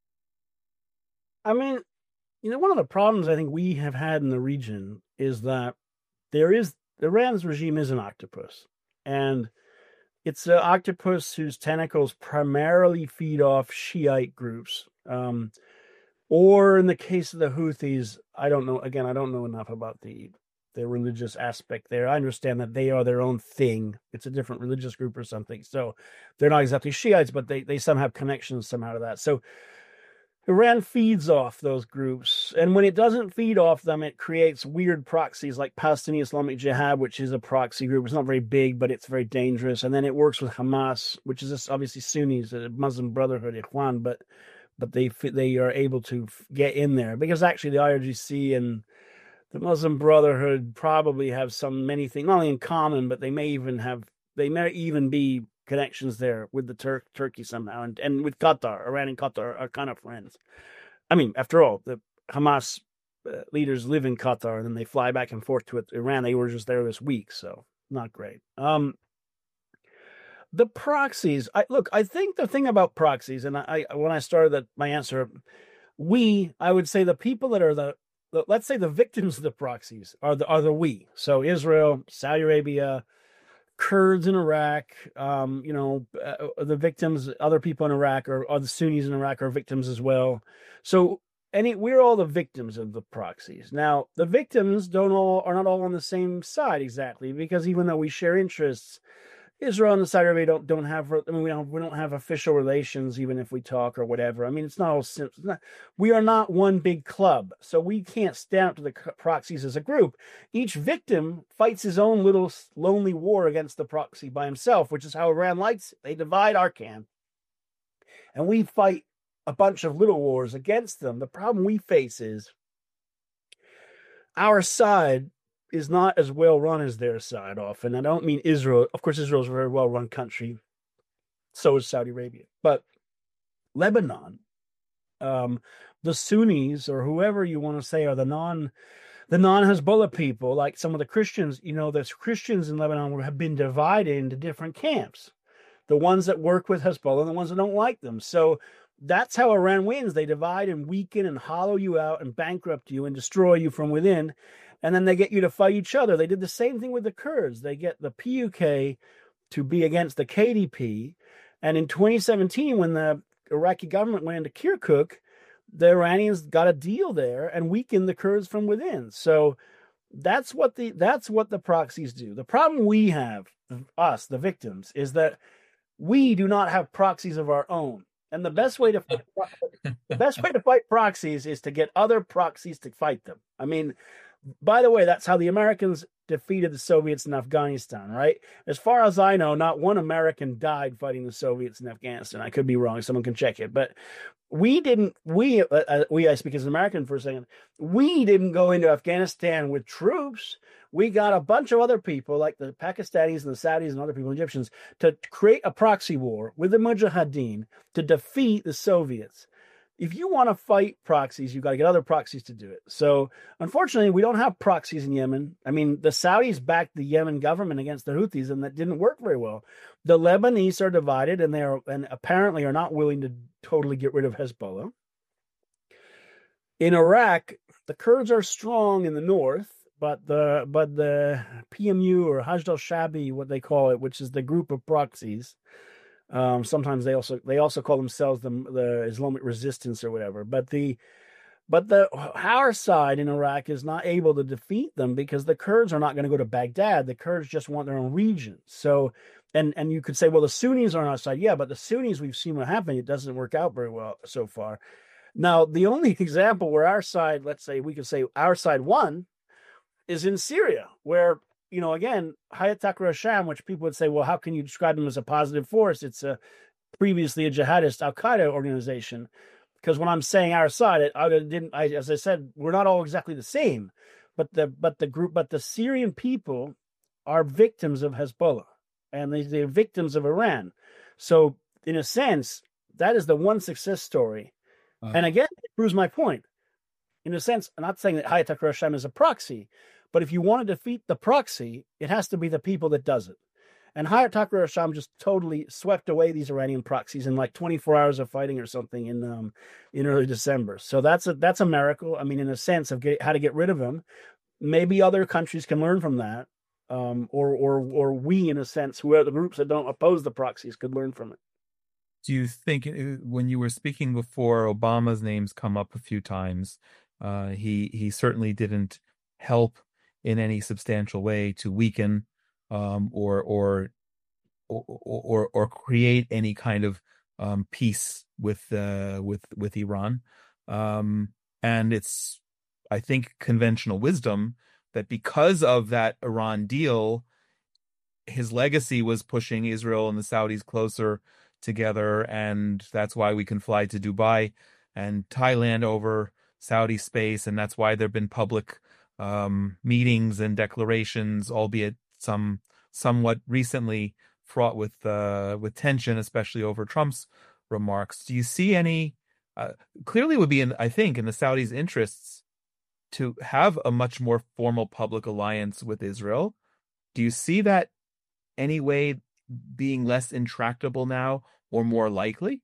I mean, one of the problems I think we have had in the region is that Iran's regime is an octopus, and it's an octopus whose tentacles primarily feed off Shiite groups. Or in the case of the Houthis, I don't know. Again, I don't know enough about the religious aspect there. I understand that they are their own thing. It's a different religious group or something. So they're not exactly Shiites, but they somehow have connections somehow to that. So Iran feeds off those groups. And when it doesn't feed off them, it creates weird proxies like Palestinian Islamic Jihad, which is a proxy group. It's not very big, but it's very dangerous. And then it works with Hamas, which is obviously Sunnis, a Muslim Brotherhood, Ikhwan, but they are able to get in there, because actually the IRGC and the Muslim Brotherhood probably have many things not only in common, but they may even be connections there with the Turkey somehow, and with Qatar. Iran and Qatar are kind of friends. I mean, after all, the Hamas leaders live in Qatar, and then they fly back and forth to Iran. They were just there this week, so not great. The proxies. I think the thing about proxies, and when I started my answer, I would say the people that are let's say the victims of the proxies are the we. So Israel, Saudi Arabia, Kurds in Iraq, the victims, other people in Iraq, or the Sunnis in Iraq are victims as well. So we're all the victims of the proxies. Now, the victims are not all on the same side exactly, because even though we share interests, Israel and Saudi Arabia don't have. I mean, we don't have official relations, even if we talk or whatever. I mean, it's not all simple. We are not one big club, so we can't stand up to the proxies as a group. Each victim fights his own little lonely war against the proxy by himself, which is how Iran likes it. They divide our camp, and we fight a bunch of little wars against them. The problem we face is our side is not as well run as their side often. I don't mean Israel. Of course, Israel is a very well run country. So is Saudi Arabia. But Lebanon, the Sunnis, or whoever you want to say, are the non-Hezbollah people, like some of the Christians. The Christians in Lebanon have been divided into different camps. The ones that work with Hezbollah and the ones that don't like them. So that's how Iran wins. They divide and weaken and hollow you out and bankrupt you and destroy you from within. And then they get you to fight each other. They did the same thing with the Kurds. They get the PUK to be against the KDP. And in 2017, when the Iraqi government went into Kirkuk, the Iranians got a deal there and weakened the Kurds from within. So that's what the proxies do. The problem we have, us, the victims, is that we do not have proxies of our own. And the best way to fight proxies is to get other proxies to fight them. I mean, by the way, that's how the Americans defeated the Soviets in Afghanistan, right? As far as I know, not one American died fighting the Soviets in Afghanistan. I could be wrong. Someone can check it. But I speak as an American for a second, we didn't go into Afghanistan with troops. We got a bunch of other people, like the Pakistanis and the Saudis and other people, Egyptians, to create a proxy war with the Mujahideen to defeat the Soviets. If you want to fight proxies, you've got to get other proxies to do it. So, unfortunately, we don't have proxies in Yemen. I mean, the Saudis backed the Yemen government against the Houthis, and that didn't work very well. The Lebanese are divided, and apparently are not willing to totally get rid of Hezbollah. In Iraq, the Kurds are strong in the north, but the PMU, or Hashd al-Shabi, what they call it, which is the group of proxies. Sometimes they also call themselves the Islamic Resistance or whatever. But our side in Iraq is not able to defeat them because the Kurds are not going to go to Baghdad. The Kurds just want their own region. So, and you could say, well, the Sunnis are on our side. Yeah, but the Sunnis, we've seen what happened. It doesn't work out very well so far. Now, the only example where our side, let's say, we could say our side won, is in Syria, where, again, Hayat Tahrir al-Sham, which people would say, well, how can you describe them as a positive force? It's previously a jihadist Al-Qaeda organization. Because when I'm saying our side, as I said, we're not all exactly the same. But the Syrian people are victims of Hezbollah, and they're victims of Iran. So, in a sense, that is the one success story. And again, it proves my point. In a sense, I'm not saying that Hayat Tahrir al-Sham is a proxy, but if you want to defeat the proxy, it has to be the people that does it. And Hayat Tahrir al-Sham just totally swept away these Iranian proxies in like 24 hours of fighting or something in early December. So that's a miracle. I mean, in a sense of how to get rid of them. Maybe other countries can learn from that, or we, in a sense, who are the groups that don't oppose the proxies, could learn from it. Do you think, when you were speaking before, Obama's name's come up a few times? He certainly didn't help in any substantial way to weaken or create any kind of peace with Iran. And it's, I think, conventional wisdom that because of that Iran deal, his legacy was pushing Israel and the Saudis closer together, and that's why we can fly to Dubai and Thailand over Saudi space, and that's why there have been public meetings and declarations, albeit somewhat recently fraught with tension, especially over Trump's remarks. Do you see any? Clearly, it would be in the Saudis' interests to have a much more formal public alliance with Israel. Do you see that any way being less intractable now or more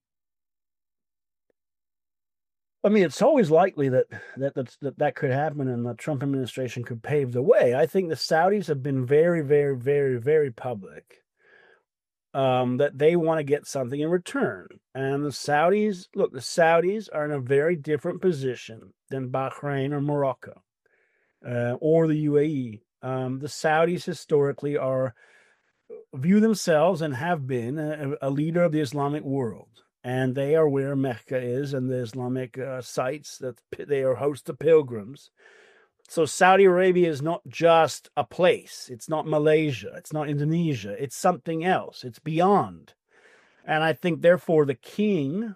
likely? I mean, it's always likely that could happen, and the Trump administration could pave the way. I think the Saudis have been very, very, very, very public that they want to get something in return. And the Saudis are in a very different position than Bahrain or Morocco or the UAE. The Saudis historically view themselves and have been a leader of the Islamic world. And they are where Mecca is and the Islamic sites that they are host of pilgrims. So Saudi Arabia is not just a place. It's not Malaysia. It's not Indonesia. It's something else. It's beyond. And I think, therefore, the king,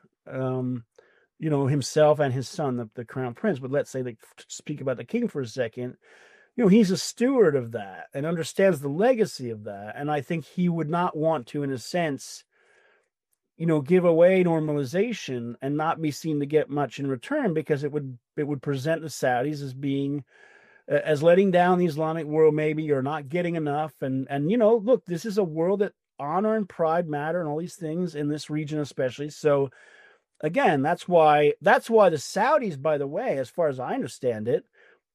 himself and his son, the crown prince, but let's say they speak about the king for a second, he's a steward of that and understands the legacy of that. And I think he would not want to, in a sense, give away normalization and not be seen to get much in return, because it would present the Saudis as letting down the Islamic world, maybe, or not getting enough. And look, this is a world that honor and pride matter and all these things in this region, especially. So again, that's why the Saudis, by the way, as far as I understand it,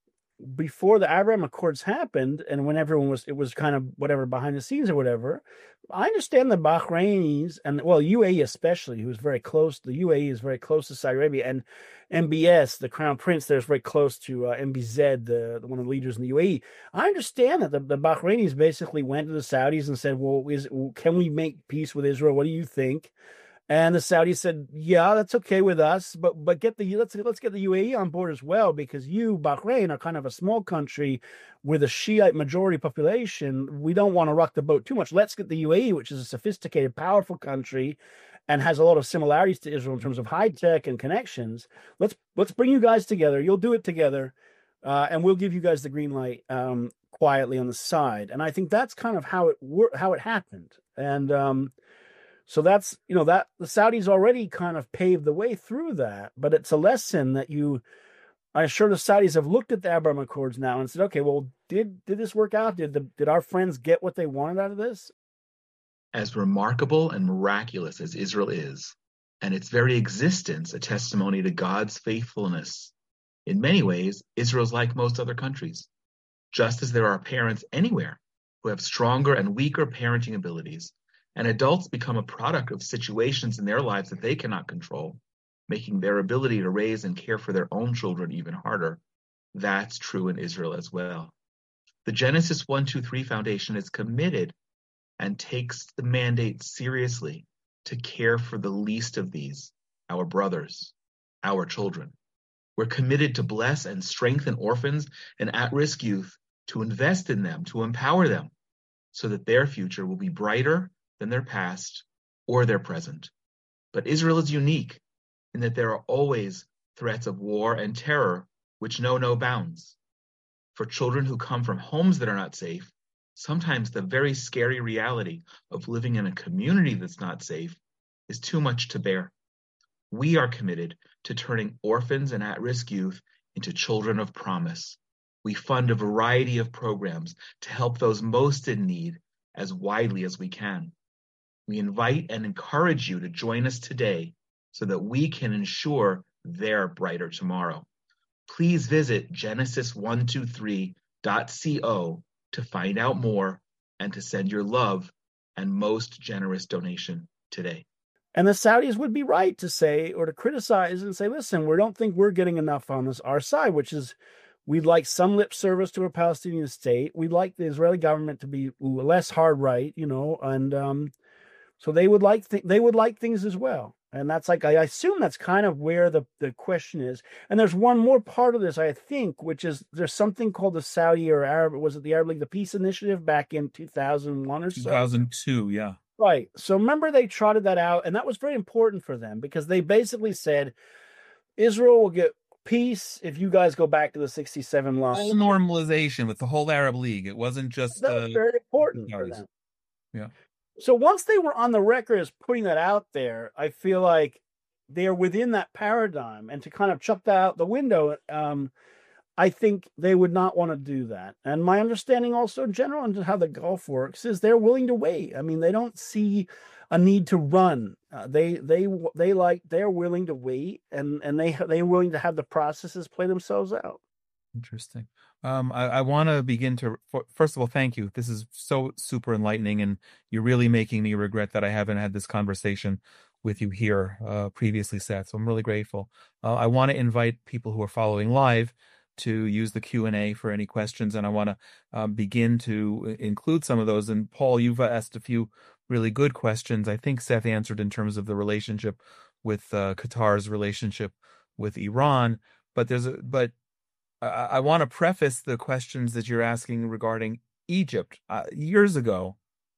before the Abraham Accords happened, and when it was kind of whatever behind the scenes or whatever, I understand the Bahrainis and UAE especially, who's very close. The UAE is very close to Saudi Arabia, and MBS, the crown prince, there's very close to MBZ, the one of the leaders in the UAE. I understand that the Bahrainis basically went to the Saudis and said, "Well, can we make peace with Israel? What do you think?" And the Saudis said, "Yeah, that's okay with us, but let's get the UAE on board as well, because you, Bahrain, are kind of a small country with a Shiite majority population. We don't want to rock the boat too much. Let's get the UAE, which is a sophisticated, powerful country and has a lot of similarities to Israel in terms of high tech and connections. Let's bring you guys together. You'll do it together, and we'll give you guys the green light quietly on the side." And I think that's kind of how it happened. And so that's, that the Saudis already kind of paved the way through that, but it's a lesson that I'm sure the Saudis have looked at the Abraham Accords now and said, okay, well, did this work out? Did our friends get what they wanted out of this? As remarkable and miraculous as Israel is, and its very existence a testimony to God's faithfulness, in many ways, Israel's like most other countries. Just as there are parents anywhere who have stronger and weaker parenting abilities, and adults become a product of situations in their lives that they cannot control, making their ability to raise and care for their own children even harder. That's true in Israel as well. The Genesis 1-2-3 Foundation is committed and takes the mandate seriously to care for the least of these, our brothers, our children. We're committed to bless and strengthen orphans and at-risk youth, to invest in them, to empower them, so that their future will be brighter than their past or their present. But Israel is unique in that there are always threats of war and terror which know no bounds. For children who come from homes that are not safe, sometimes the very scary reality of living in a community that's not safe is too much to bear. We are committed to turning orphans and at-risk youth into children of promise. We fund a variety of programs to help those most in need as widely as we can. We invite and encourage you to join us today so that we can ensure their brighter tomorrow. Please visit genesis123.co to find out more and to send your love and most generous donation today. And the Saudis would be right to say, or to criticize and say, listen, we don't think we're getting enough on our side, which is, we'd like some lip service to a Palestinian state. We'd like the Israeli government to be less hard right, and so they would like things as well. And that's I assume that's kind of where the question is. And there's one more part of this, I think, which is there's something called the Saudi or Arab, was it the Arab League, the Peace Initiative back in 2001 or so? 2002, yeah. Right. So remember they trotted that out, and that was very important for them because they basically said Israel will get peace if you guys go back to the 67 law. Full normalization with the whole Arab League. It wasn't just that was very important for them. Yeah. So once they were on the record as putting that out there, I feel like they are within that paradigm, and to kind of chuck that out the window, I think they would not want to do that. And my understanding also in general into how the Gulf works is they're willing to wait. I mean, they don't see a need to run. They're willing to wait, and they're willing to have the processes play themselves out. Interesting. I want to begin to, first of all, thank you. This is so super enlightening, and you're really making me regret that I haven't had this conversation with you here previously, Seth. So I'm really grateful. I want to invite people who are following live to use the Q&A for any questions, and I want to begin to include some of those. And Paul, you've asked a few really good questions. I think Seth answered in terms of the relationship with Qatar's relationship with Iran, but I want to preface the questions that you're asking regarding Egypt. Years ago,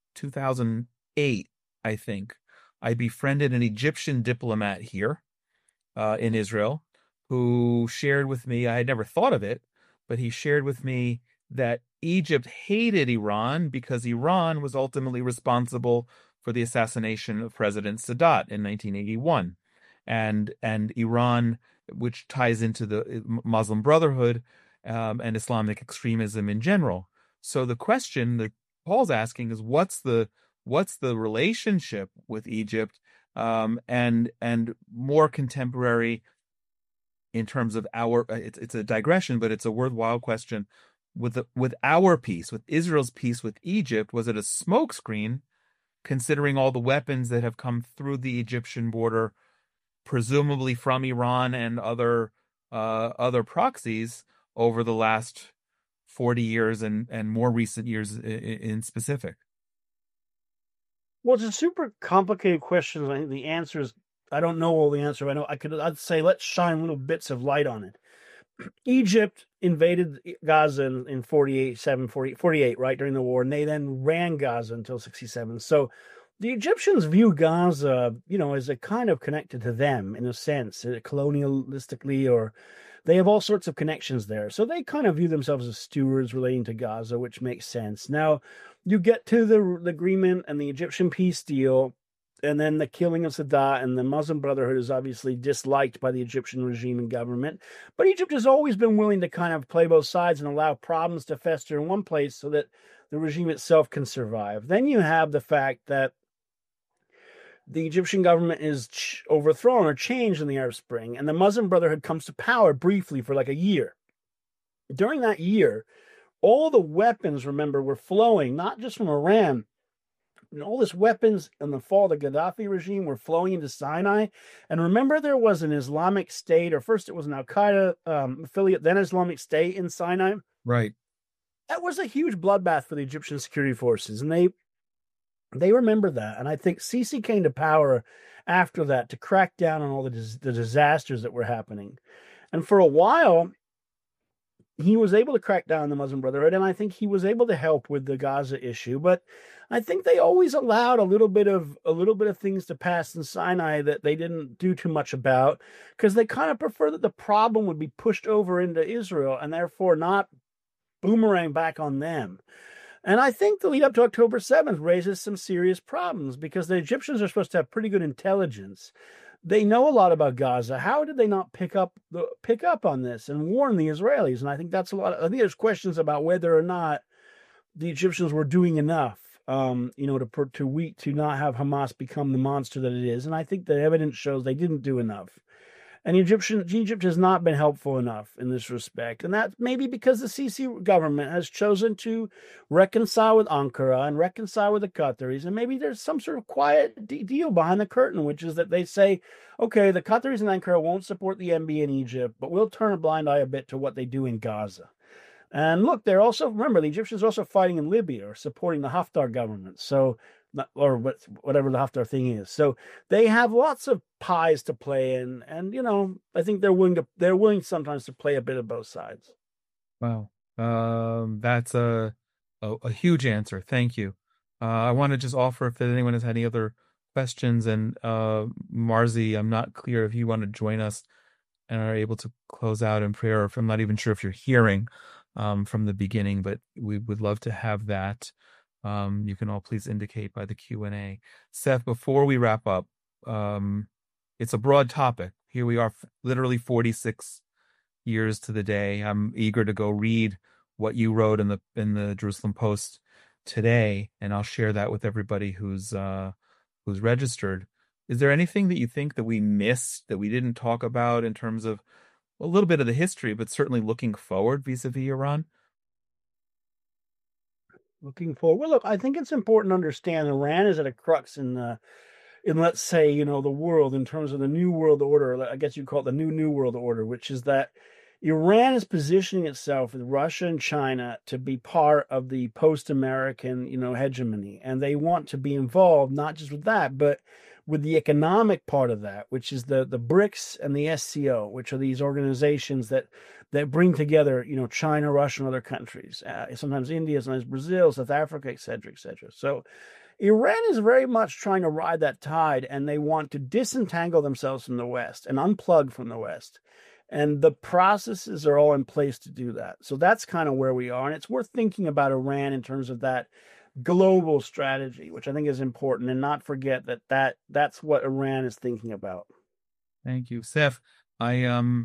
2008, I think, I befriended an Egyptian diplomat here in Israel who shared with me, I had never thought of it, but he shared with me that Egypt hated Iran because Iran was ultimately responsible for the assassination of President Sadat in 1981. And Iran, which ties into the Muslim Brotherhood and Islamic extremism in general. So the question that Paul's asking is, what's the relationship with Egypt, and more contemporary in terms of our, it's a digression, but it's a worthwhile question. With our peace, with Israel's peace with Egypt, was it a smokescreen, considering all the weapons that have come through the Egyptian border, presumably from Iran and other proxies over the last 40 years and more recent years in specific? Well, it's a super complicated question. I think the answer is, I don't know all the answer. I'd say let's shine little bits of light on it. Egypt invaded Gaza in 48, right, during the war, and they then ran Gaza until 67. So the Egyptians view Gaza, as a kind of connected to them in a sense, colonialistically, or they have all sorts of connections there. So they kind of view themselves as stewards relating to Gaza, which makes sense. Now, you get to the agreement and the Egyptian peace deal, and then the killing of Sadat, and the Muslim Brotherhood is obviously disliked by the Egyptian regime and government. But Egypt has always been willing to kind of play both sides and allow problems to fester in one place so that the regime itself can survive. Then you have the fact that the Egyptian government is overthrown or changed in the Arab Spring, and the Muslim Brotherhood comes to power briefly for like a year. During that year, all the weapons, remember, were flowing, not just from Iran. And all these weapons in the fall of the Gaddafi regime were flowing into Sinai. And remember, there was an Islamic State, or first it was an Al-Qaeda affiliate, then Islamic State in Sinai. Right. That was a huge bloodbath for the Egyptian security forces, and they remember that. And I think Sisi came to power after that to crack down on all the disasters that were happening. And for a while, he was able to crack down on the Muslim Brotherhood, and I think he was able to help with the Gaza issue. But I think they always allowed a little bit of things to pass in Sinai that they didn't do too much about, because they kind of prefer that the problem would be pushed over into Israel and therefore not boomerang back on them. And I think the lead up to October 7th raises some serious problems, because the Egyptians are supposed to have pretty good intelligence. They know a lot about Gaza. How did they not pick up on this and warn the Israelis? And I think I think there's questions about whether or not the Egyptians were doing enough, to not have Hamas become the monster that it is. And I think the evidence shows they didn't do enough. And Egypt has not been helpful enough in this respect. And that may be because the Sisi government has chosen to reconcile with Ankara and reconcile with the Qataris. And maybe there's some sort of quiet deal behind the curtain, which is that they say, okay, the Qataris and Ankara won't support the MB in Egypt, but we'll turn a blind eye a bit to what they do in Gaza. And look, remember, the Egyptians are also fighting in Libya or supporting the Haftar government. So, or whatever the Haftar thing is. So they have lots of pies to play in, and I think they're willing sometimes to play a bit of both sides. Wow, that's a huge answer. Thank you. I want to just offer, if anyone has any other questions, and Marzi, I'm not clear if you want to join us and are able to close out in prayer. If I'm not even sure if you're hearing from the beginning, but we would love to have that. You can all please indicate by the Q&A. Seth, before we wrap up, it's a broad topic. Here we are, literally 46 years to the day. I'm eager to go read what you wrote in the Jerusalem Post today, and I'll share that with everybody who's registered. Is there anything that you think that we missed, that we didn't talk about in terms of a little bit of the history, but certainly looking forward vis-a-vis Iran? Looking forward. Well, look, I think it's important to understand Iran is at a crux in let's say, the world in terms of the new world order. I guess you call it the new world order, which is that Iran is positioning itself with Russia and China to be part of the post-American, hegemony, and they want to be involved not just with that, but with the economic part of that, which is the BRICS and the SCO, which are these organizations that bring together, China, Russia, and other countries, sometimes India, sometimes Brazil, South Africa, et cetera, et cetera. So Iran is very much trying to ride that tide, and they want to disentangle themselves from the West and unplug from the West. And the processes are all in place to do that. So that's kind of where we are. And it's worth thinking about Iran in terms of that global strategy, which I think is important, and not forget that's what Iran is thinking about. Thank you, Seth. I'm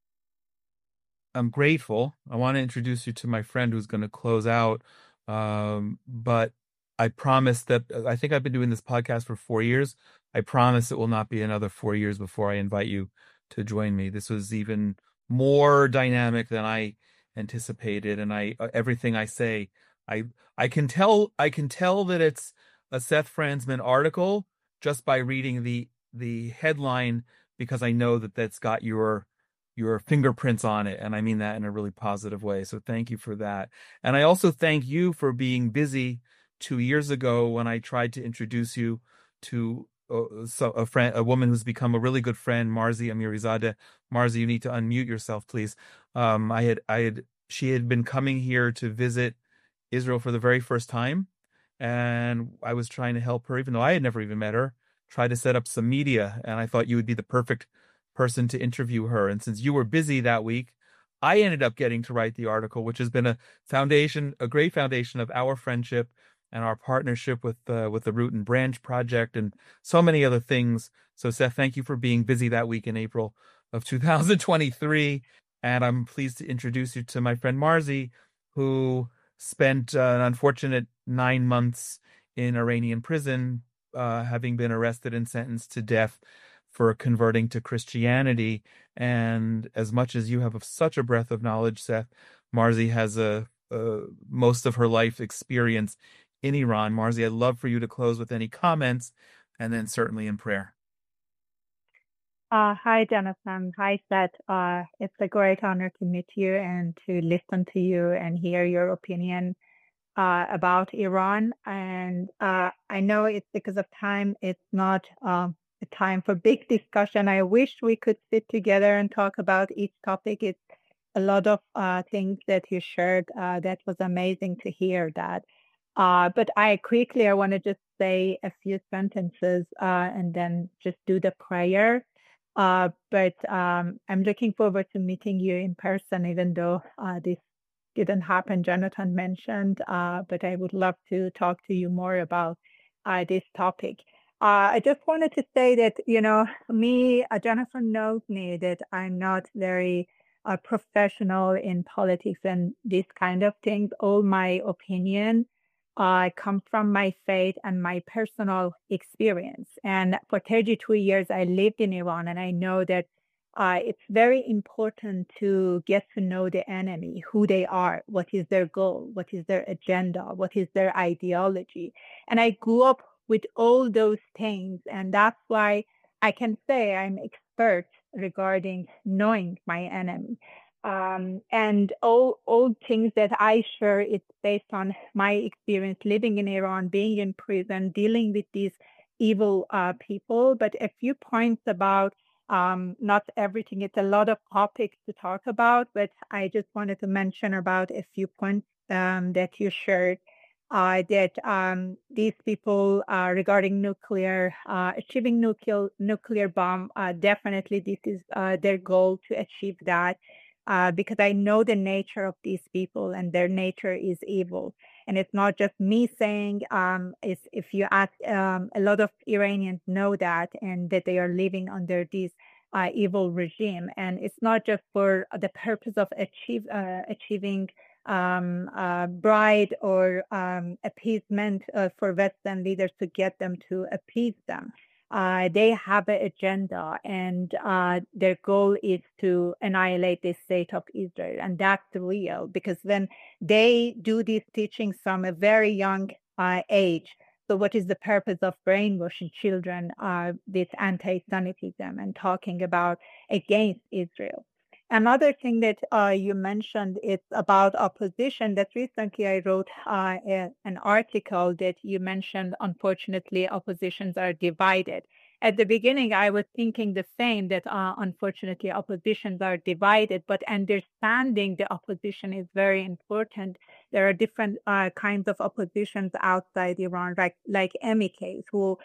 grateful. I want to introduce you to my friend who's going to close out. But I promise that I think I've been doing this podcast for 4 years. I promise it will not be another 4 years before I invite you to join me. This was even more dynamic than I anticipated, and everything I say, I can tell that it's a Seth Franzman article just by reading the headline, because I know that that's got your fingerprints on it, and I mean that in a really positive way. So thank you for that. And I also thank you for being busy 2 years ago when I tried to introduce you to a woman who's become a really good friend, Marzi Amirizadeh. Marzi, you need to unmute yourself, please. She had been coming here to visit Israel for the very first time, and I was trying to help her, even though I had never even met her, try to set up some media, and I thought you would be the perfect person to interview her. And since you were busy that week, I ended up getting to write the article, which has been a great foundation of our friendship and our partnership with the Root and Branch Project and so many other things. So Seth, thank you for being busy that week in April of 2023. And I'm pleased to introduce you to my friend Marzi, who spent an unfortunate 9 months in Iranian prison, having been arrested and sentenced to death for converting to Christianity. And as much as you have such a breadth of knowledge, Seth, Marzi has most of her life experience in Iran. Marzi, I'd love for you to close with any comments, and then certainly in prayer. Hi, Jonathan. Hi, Seth. It's a great honor to meet you and to listen to you and hear your opinion about Iran. And I know it's because of time. It's not a time for big discussion. I wish we could sit together and talk about each topic. It's a lot of things that you shared. That was amazing to hear that. But I want to just say a few sentences and then just do the prayer. But I'm looking forward to meeting you in person, even though this didn't happen, Jonathan mentioned. But I would love to talk to you more about this topic. I just wanted to say that, Jonathan knows me, that I'm not very professional in politics and this kind of things. All my opinion come from my faith and my personal experience. And for 32 years, I lived in Iran, and I know that it's very important to get to know the enemy, who they are, what is their goal, what is their agenda, what is their ideology. And I grew up with all those things, and that's why I can say I'm expert regarding knowing my enemy. And all things that I share, it's based on my experience living in Iran, being in prison, dealing with these evil people. But a few points about not everything. It's a lot of topics to talk about, but I just wanted to mention about a few points that you shared. That these people regarding nuclear, achieving nuclear bomb, definitely this is their goal to achieve that. Because I know the nature of these people, and their nature is evil. And it's not just me saying, if you ask, a lot of Iranians know that, and that they are living under this evil regime. And it's not just for the purpose of achieving bride or appeasement for Western leaders to get them to appease them. They have an agenda, and their goal is to annihilate the state of Israel. And that's real, because when they do these teachings from a very young age, so what is the purpose of brainwashing children with anti-Semitism and talking about against Israel? Another thing that you mentioned is about opposition. That recently I wrote an article that you mentioned. Unfortunately, oppositions are divided. At the beginning, I was thinking the same, that unfortunately oppositions are divided, but understanding the opposition is very important. There are different kinds of oppositions outside Iran, like MKs, who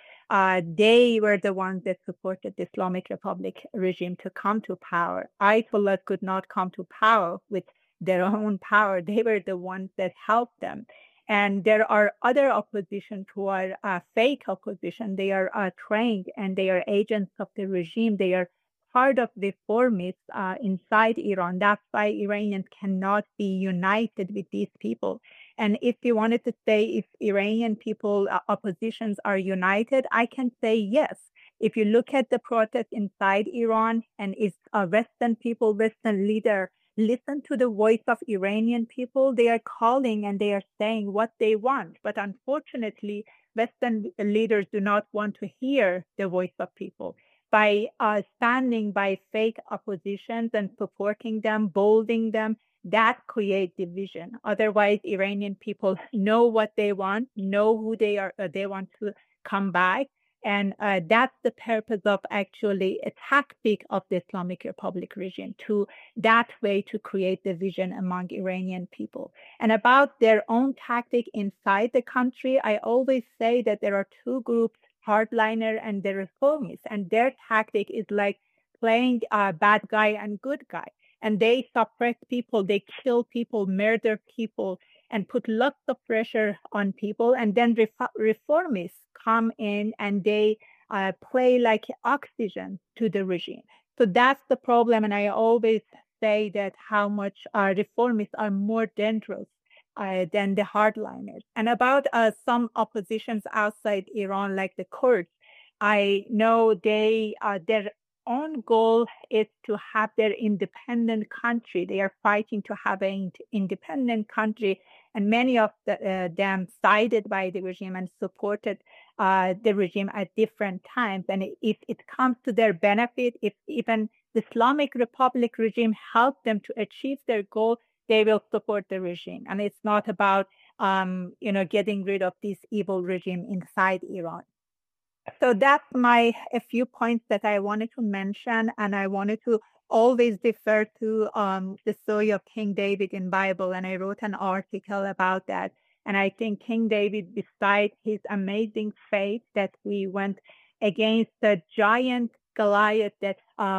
they were the ones that supported the Islamic Republic regime to come to power. Ayatollah could not come to power with their own power. They were the ones that helped them. And there are other oppositions who are fake opposition. They are trained and they are agents of the regime. They are part of the reformists inside Iran. That's why Iranians cannot be united with these people. And if you wanted to say if Iranian people, oppositions are united, I can say yes. If you look at the protests inside Iran, and it's Western people, Western leader, listen to the voice of Iranian people, they are calling and they are saying what they want. But unfortunately, Western leaders do not want to hear the voice of people. By standing by fake oppositions and supporting them, bolding them, that creates division. Otherwise, Iranian people know what they want, know who they are, they want to come back. And that's the purpose of actually a tactic of the Islamic Republic regime, to that way to create division among Iranian people. And about their own tactic inside the country, I always say that there are two groups, hardliner and the reformists, and their tactic is like playing bad guy and good guy. And they suppress people, they kill people, murder people, and put lots of pressure on people. And then reformists come in and they play like oxygen to the regime. So that's the problem. And I always say that how much reformists are more dangerous than the hardliners. And about some oppositions outside Iran, like the Kurds, I know they their own goal is to have their independent country. They are fighting to have an independent country, and many of them sided by the regime and supported the regime at different times. And if it comes to their benefit, if even the Islamic Republic regime helped them to achieve their goal, they will support the regime. And it's not about getting rid of this evil regime inside Iran. So that's a few points that I wanted to mention, and I wanted to always refer to the story of King David in Bible, and I wrote an article about that. And I think King David, despite his amazing faith that we went against the giant Goliath, that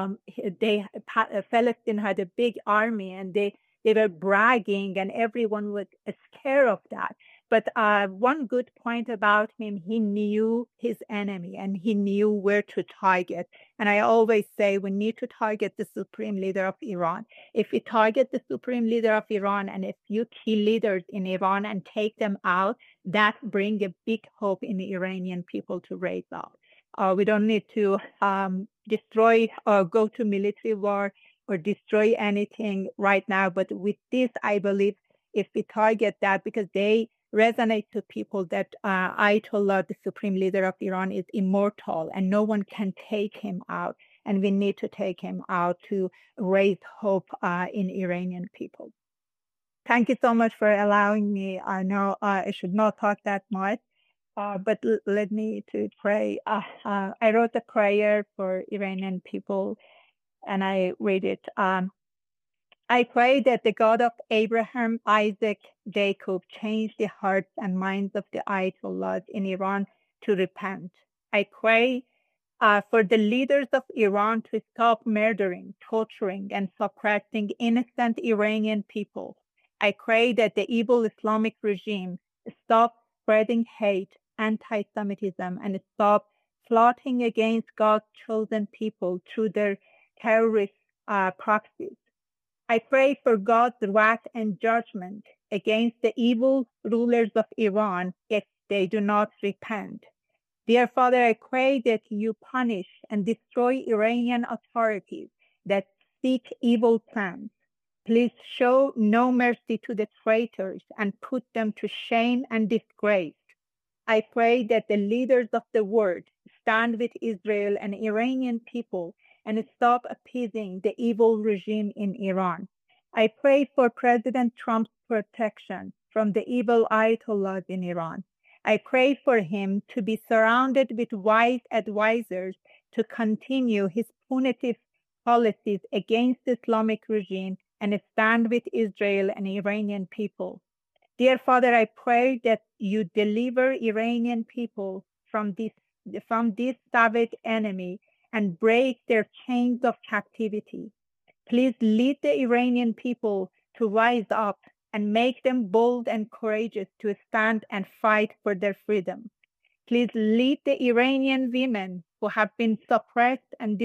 Palestine had a big army, and they were bragging, and everyone was scared of that. But one good point about him, he knew his enemy and he knew where to target. And I always say we need to target the supreme leader of Iran. If we target the supreme leader of Iran, and if you kill leaders in Iran and take them out, that brings a big hope in the Iranian people to raise up. We don't need to destroy or go to military war or destroy anything right now. But with this, I believe if we target that, because they resonate to people that Ayatollah, the supreme leader of Iran, is immortal and no one can take him out. And we need to take him out to raise hope in Iranian people. Thank you so much for allowing me. I know I should not talk that much, but let me to pray. I wrote a prayer for Iranian people and I read it. I pray that the God of Abraham, Isaac, Jacob change the hearts and minds of the Ayatollahs in Iran to repent. I pray for the leaders of Iran to stop murdering, torturing, and suppressing innocent Iranian people. I pray that the evil Islamic regime stop spreading hate, anti-Semitism, and stop plotting against God's chosen people through their terrorist proxies. I pray for God's wrath and judgment against the evil rulers of Iran if they do not repent. Dear Father, I pray that you punish and destroy Iranian authorities that seek evil plans. Please show no mercy to the traitors and put them to shame and disgrace. I pray that the leaders of the world stand with Israel and Iranian people and stop appeasing the evil regime in Iran. I pray for President Trump's protection from the evil Ayatollahs in Iran. I pray for him to be surrounded with wise advisors to continue his punitive policies against the Islamic regime and stand with Israel and Iranian people. Dear Father, I pray that you deliver Iranian people from this savage enemy and break their chains of captivity. Please lead the Iranian people to rise up and make them bold and courageous to stand and fight for their freedom. Please lead the Iranian women who have been suppressed and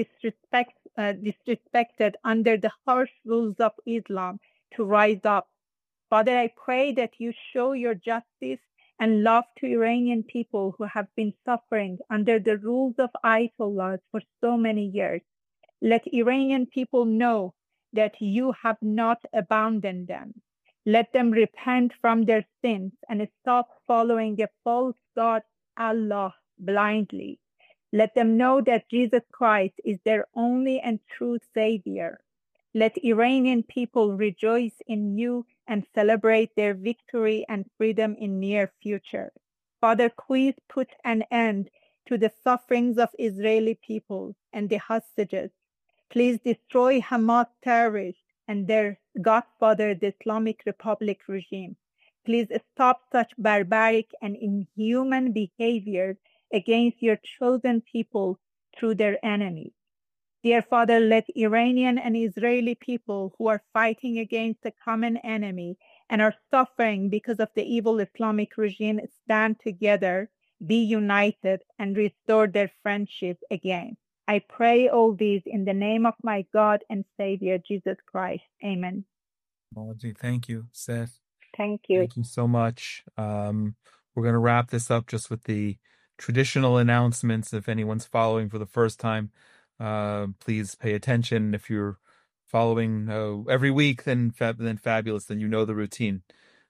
disrespected under the harsh rules of Islam to rise up. Father, I pray that you show your justice and love to Iranian people who have been suffering under the rules of Ayatollahs for so many years. Let Iranian people know that you have not abandoned them. Let them repent from their sins and stop following a false god, Allah, blindly. Let them know that Jesus Christ is their only and true Savior. Let Iranian people rejoice in you and celebrate their victory and freedom in near future. Father, please put an end to the sufferings of Israeli people and the hostages. Please destroy Hamas terrorists and their godfather, the Islamic Republic regime. Please stop such barbaric and inhuman behavior against your chosen people through their enemies. Dear Father, let Iranian and Israeli people who are fighting against a common enemy and are suffering because of the evil Islamic regime stand together, be united, and restore their friendship again. I pray all these in the name of my God and Savior, Jesus Christ. Amen. Malaji, thank you, Seth. Thank you. Thank you so much. We're going to wrap this up just with the traditional announcements. If anyone's following for the first time, please pay attention. If you're following every week, then fabulous. Then you know the routine.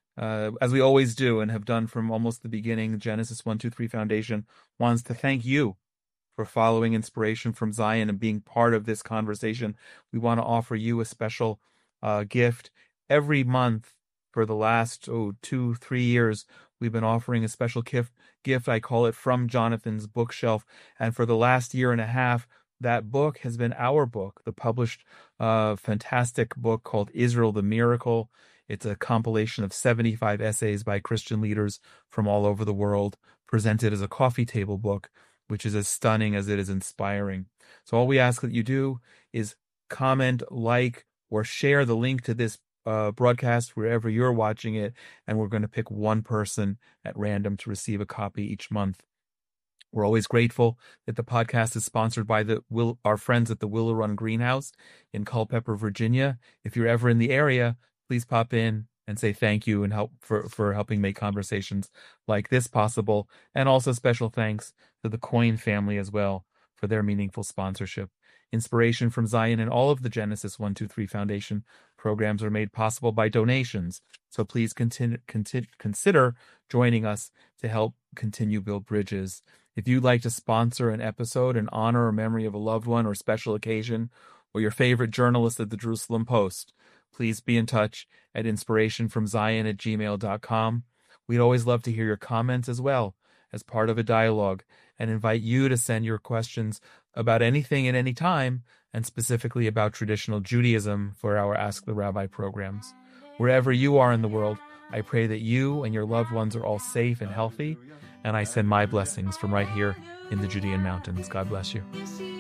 As we always do and have done from almost the beginning, Genesis 123 Foundation wants to thank you for following Inspiration from Zion and being part of this conversation. We want to offer you a special gift. Every month for the last 2-3 years, we've been offering a special gift. I call it From Jonathan's Bookshelf. And for the last year and a half, that book has been our book, the published fantastic book called Israel the Miracle. It's a compilation of 75 essays by Christian leaders from all over the world, presented as a coffee table book, which is as stunning as it is inspiring. So all we ask that you do is comment, like, or share the link to this broadcast wherever you're watching it, and we're going to pick one person at random to receive a copy each month. We're always grateful that the podcast is sponsored by our friends at the Willow Run Greenhouse in Culpeper, Virginia. If you're ever in the area, please pop in and say thank you and help for helping make conversations like this possible. And also special thanks to the Coin family as well for their meaningful sponsorship. Inspiration from Zion and all of the Genesis 123 Foundation programs are made possible by donations. So please consider joining us to help continue build bridges. If you'd like to sponsor an episode in honor or memory of a loved one or special occasion, or your favorite journalist at the Jerusalem Post, please be in touch at inspirationfromzion@gmail.com. We'd always love to hear your comments as well as part of a dialogue, and invite you to send your questions about anything at any time, and specifically about traditional Judaism for our Ask the Rabbi programs. Wherever you are in the world, I pray that you and your loved ones are all safe and healthy, and I send my blessings from right here in the Judean mountains. God bless you.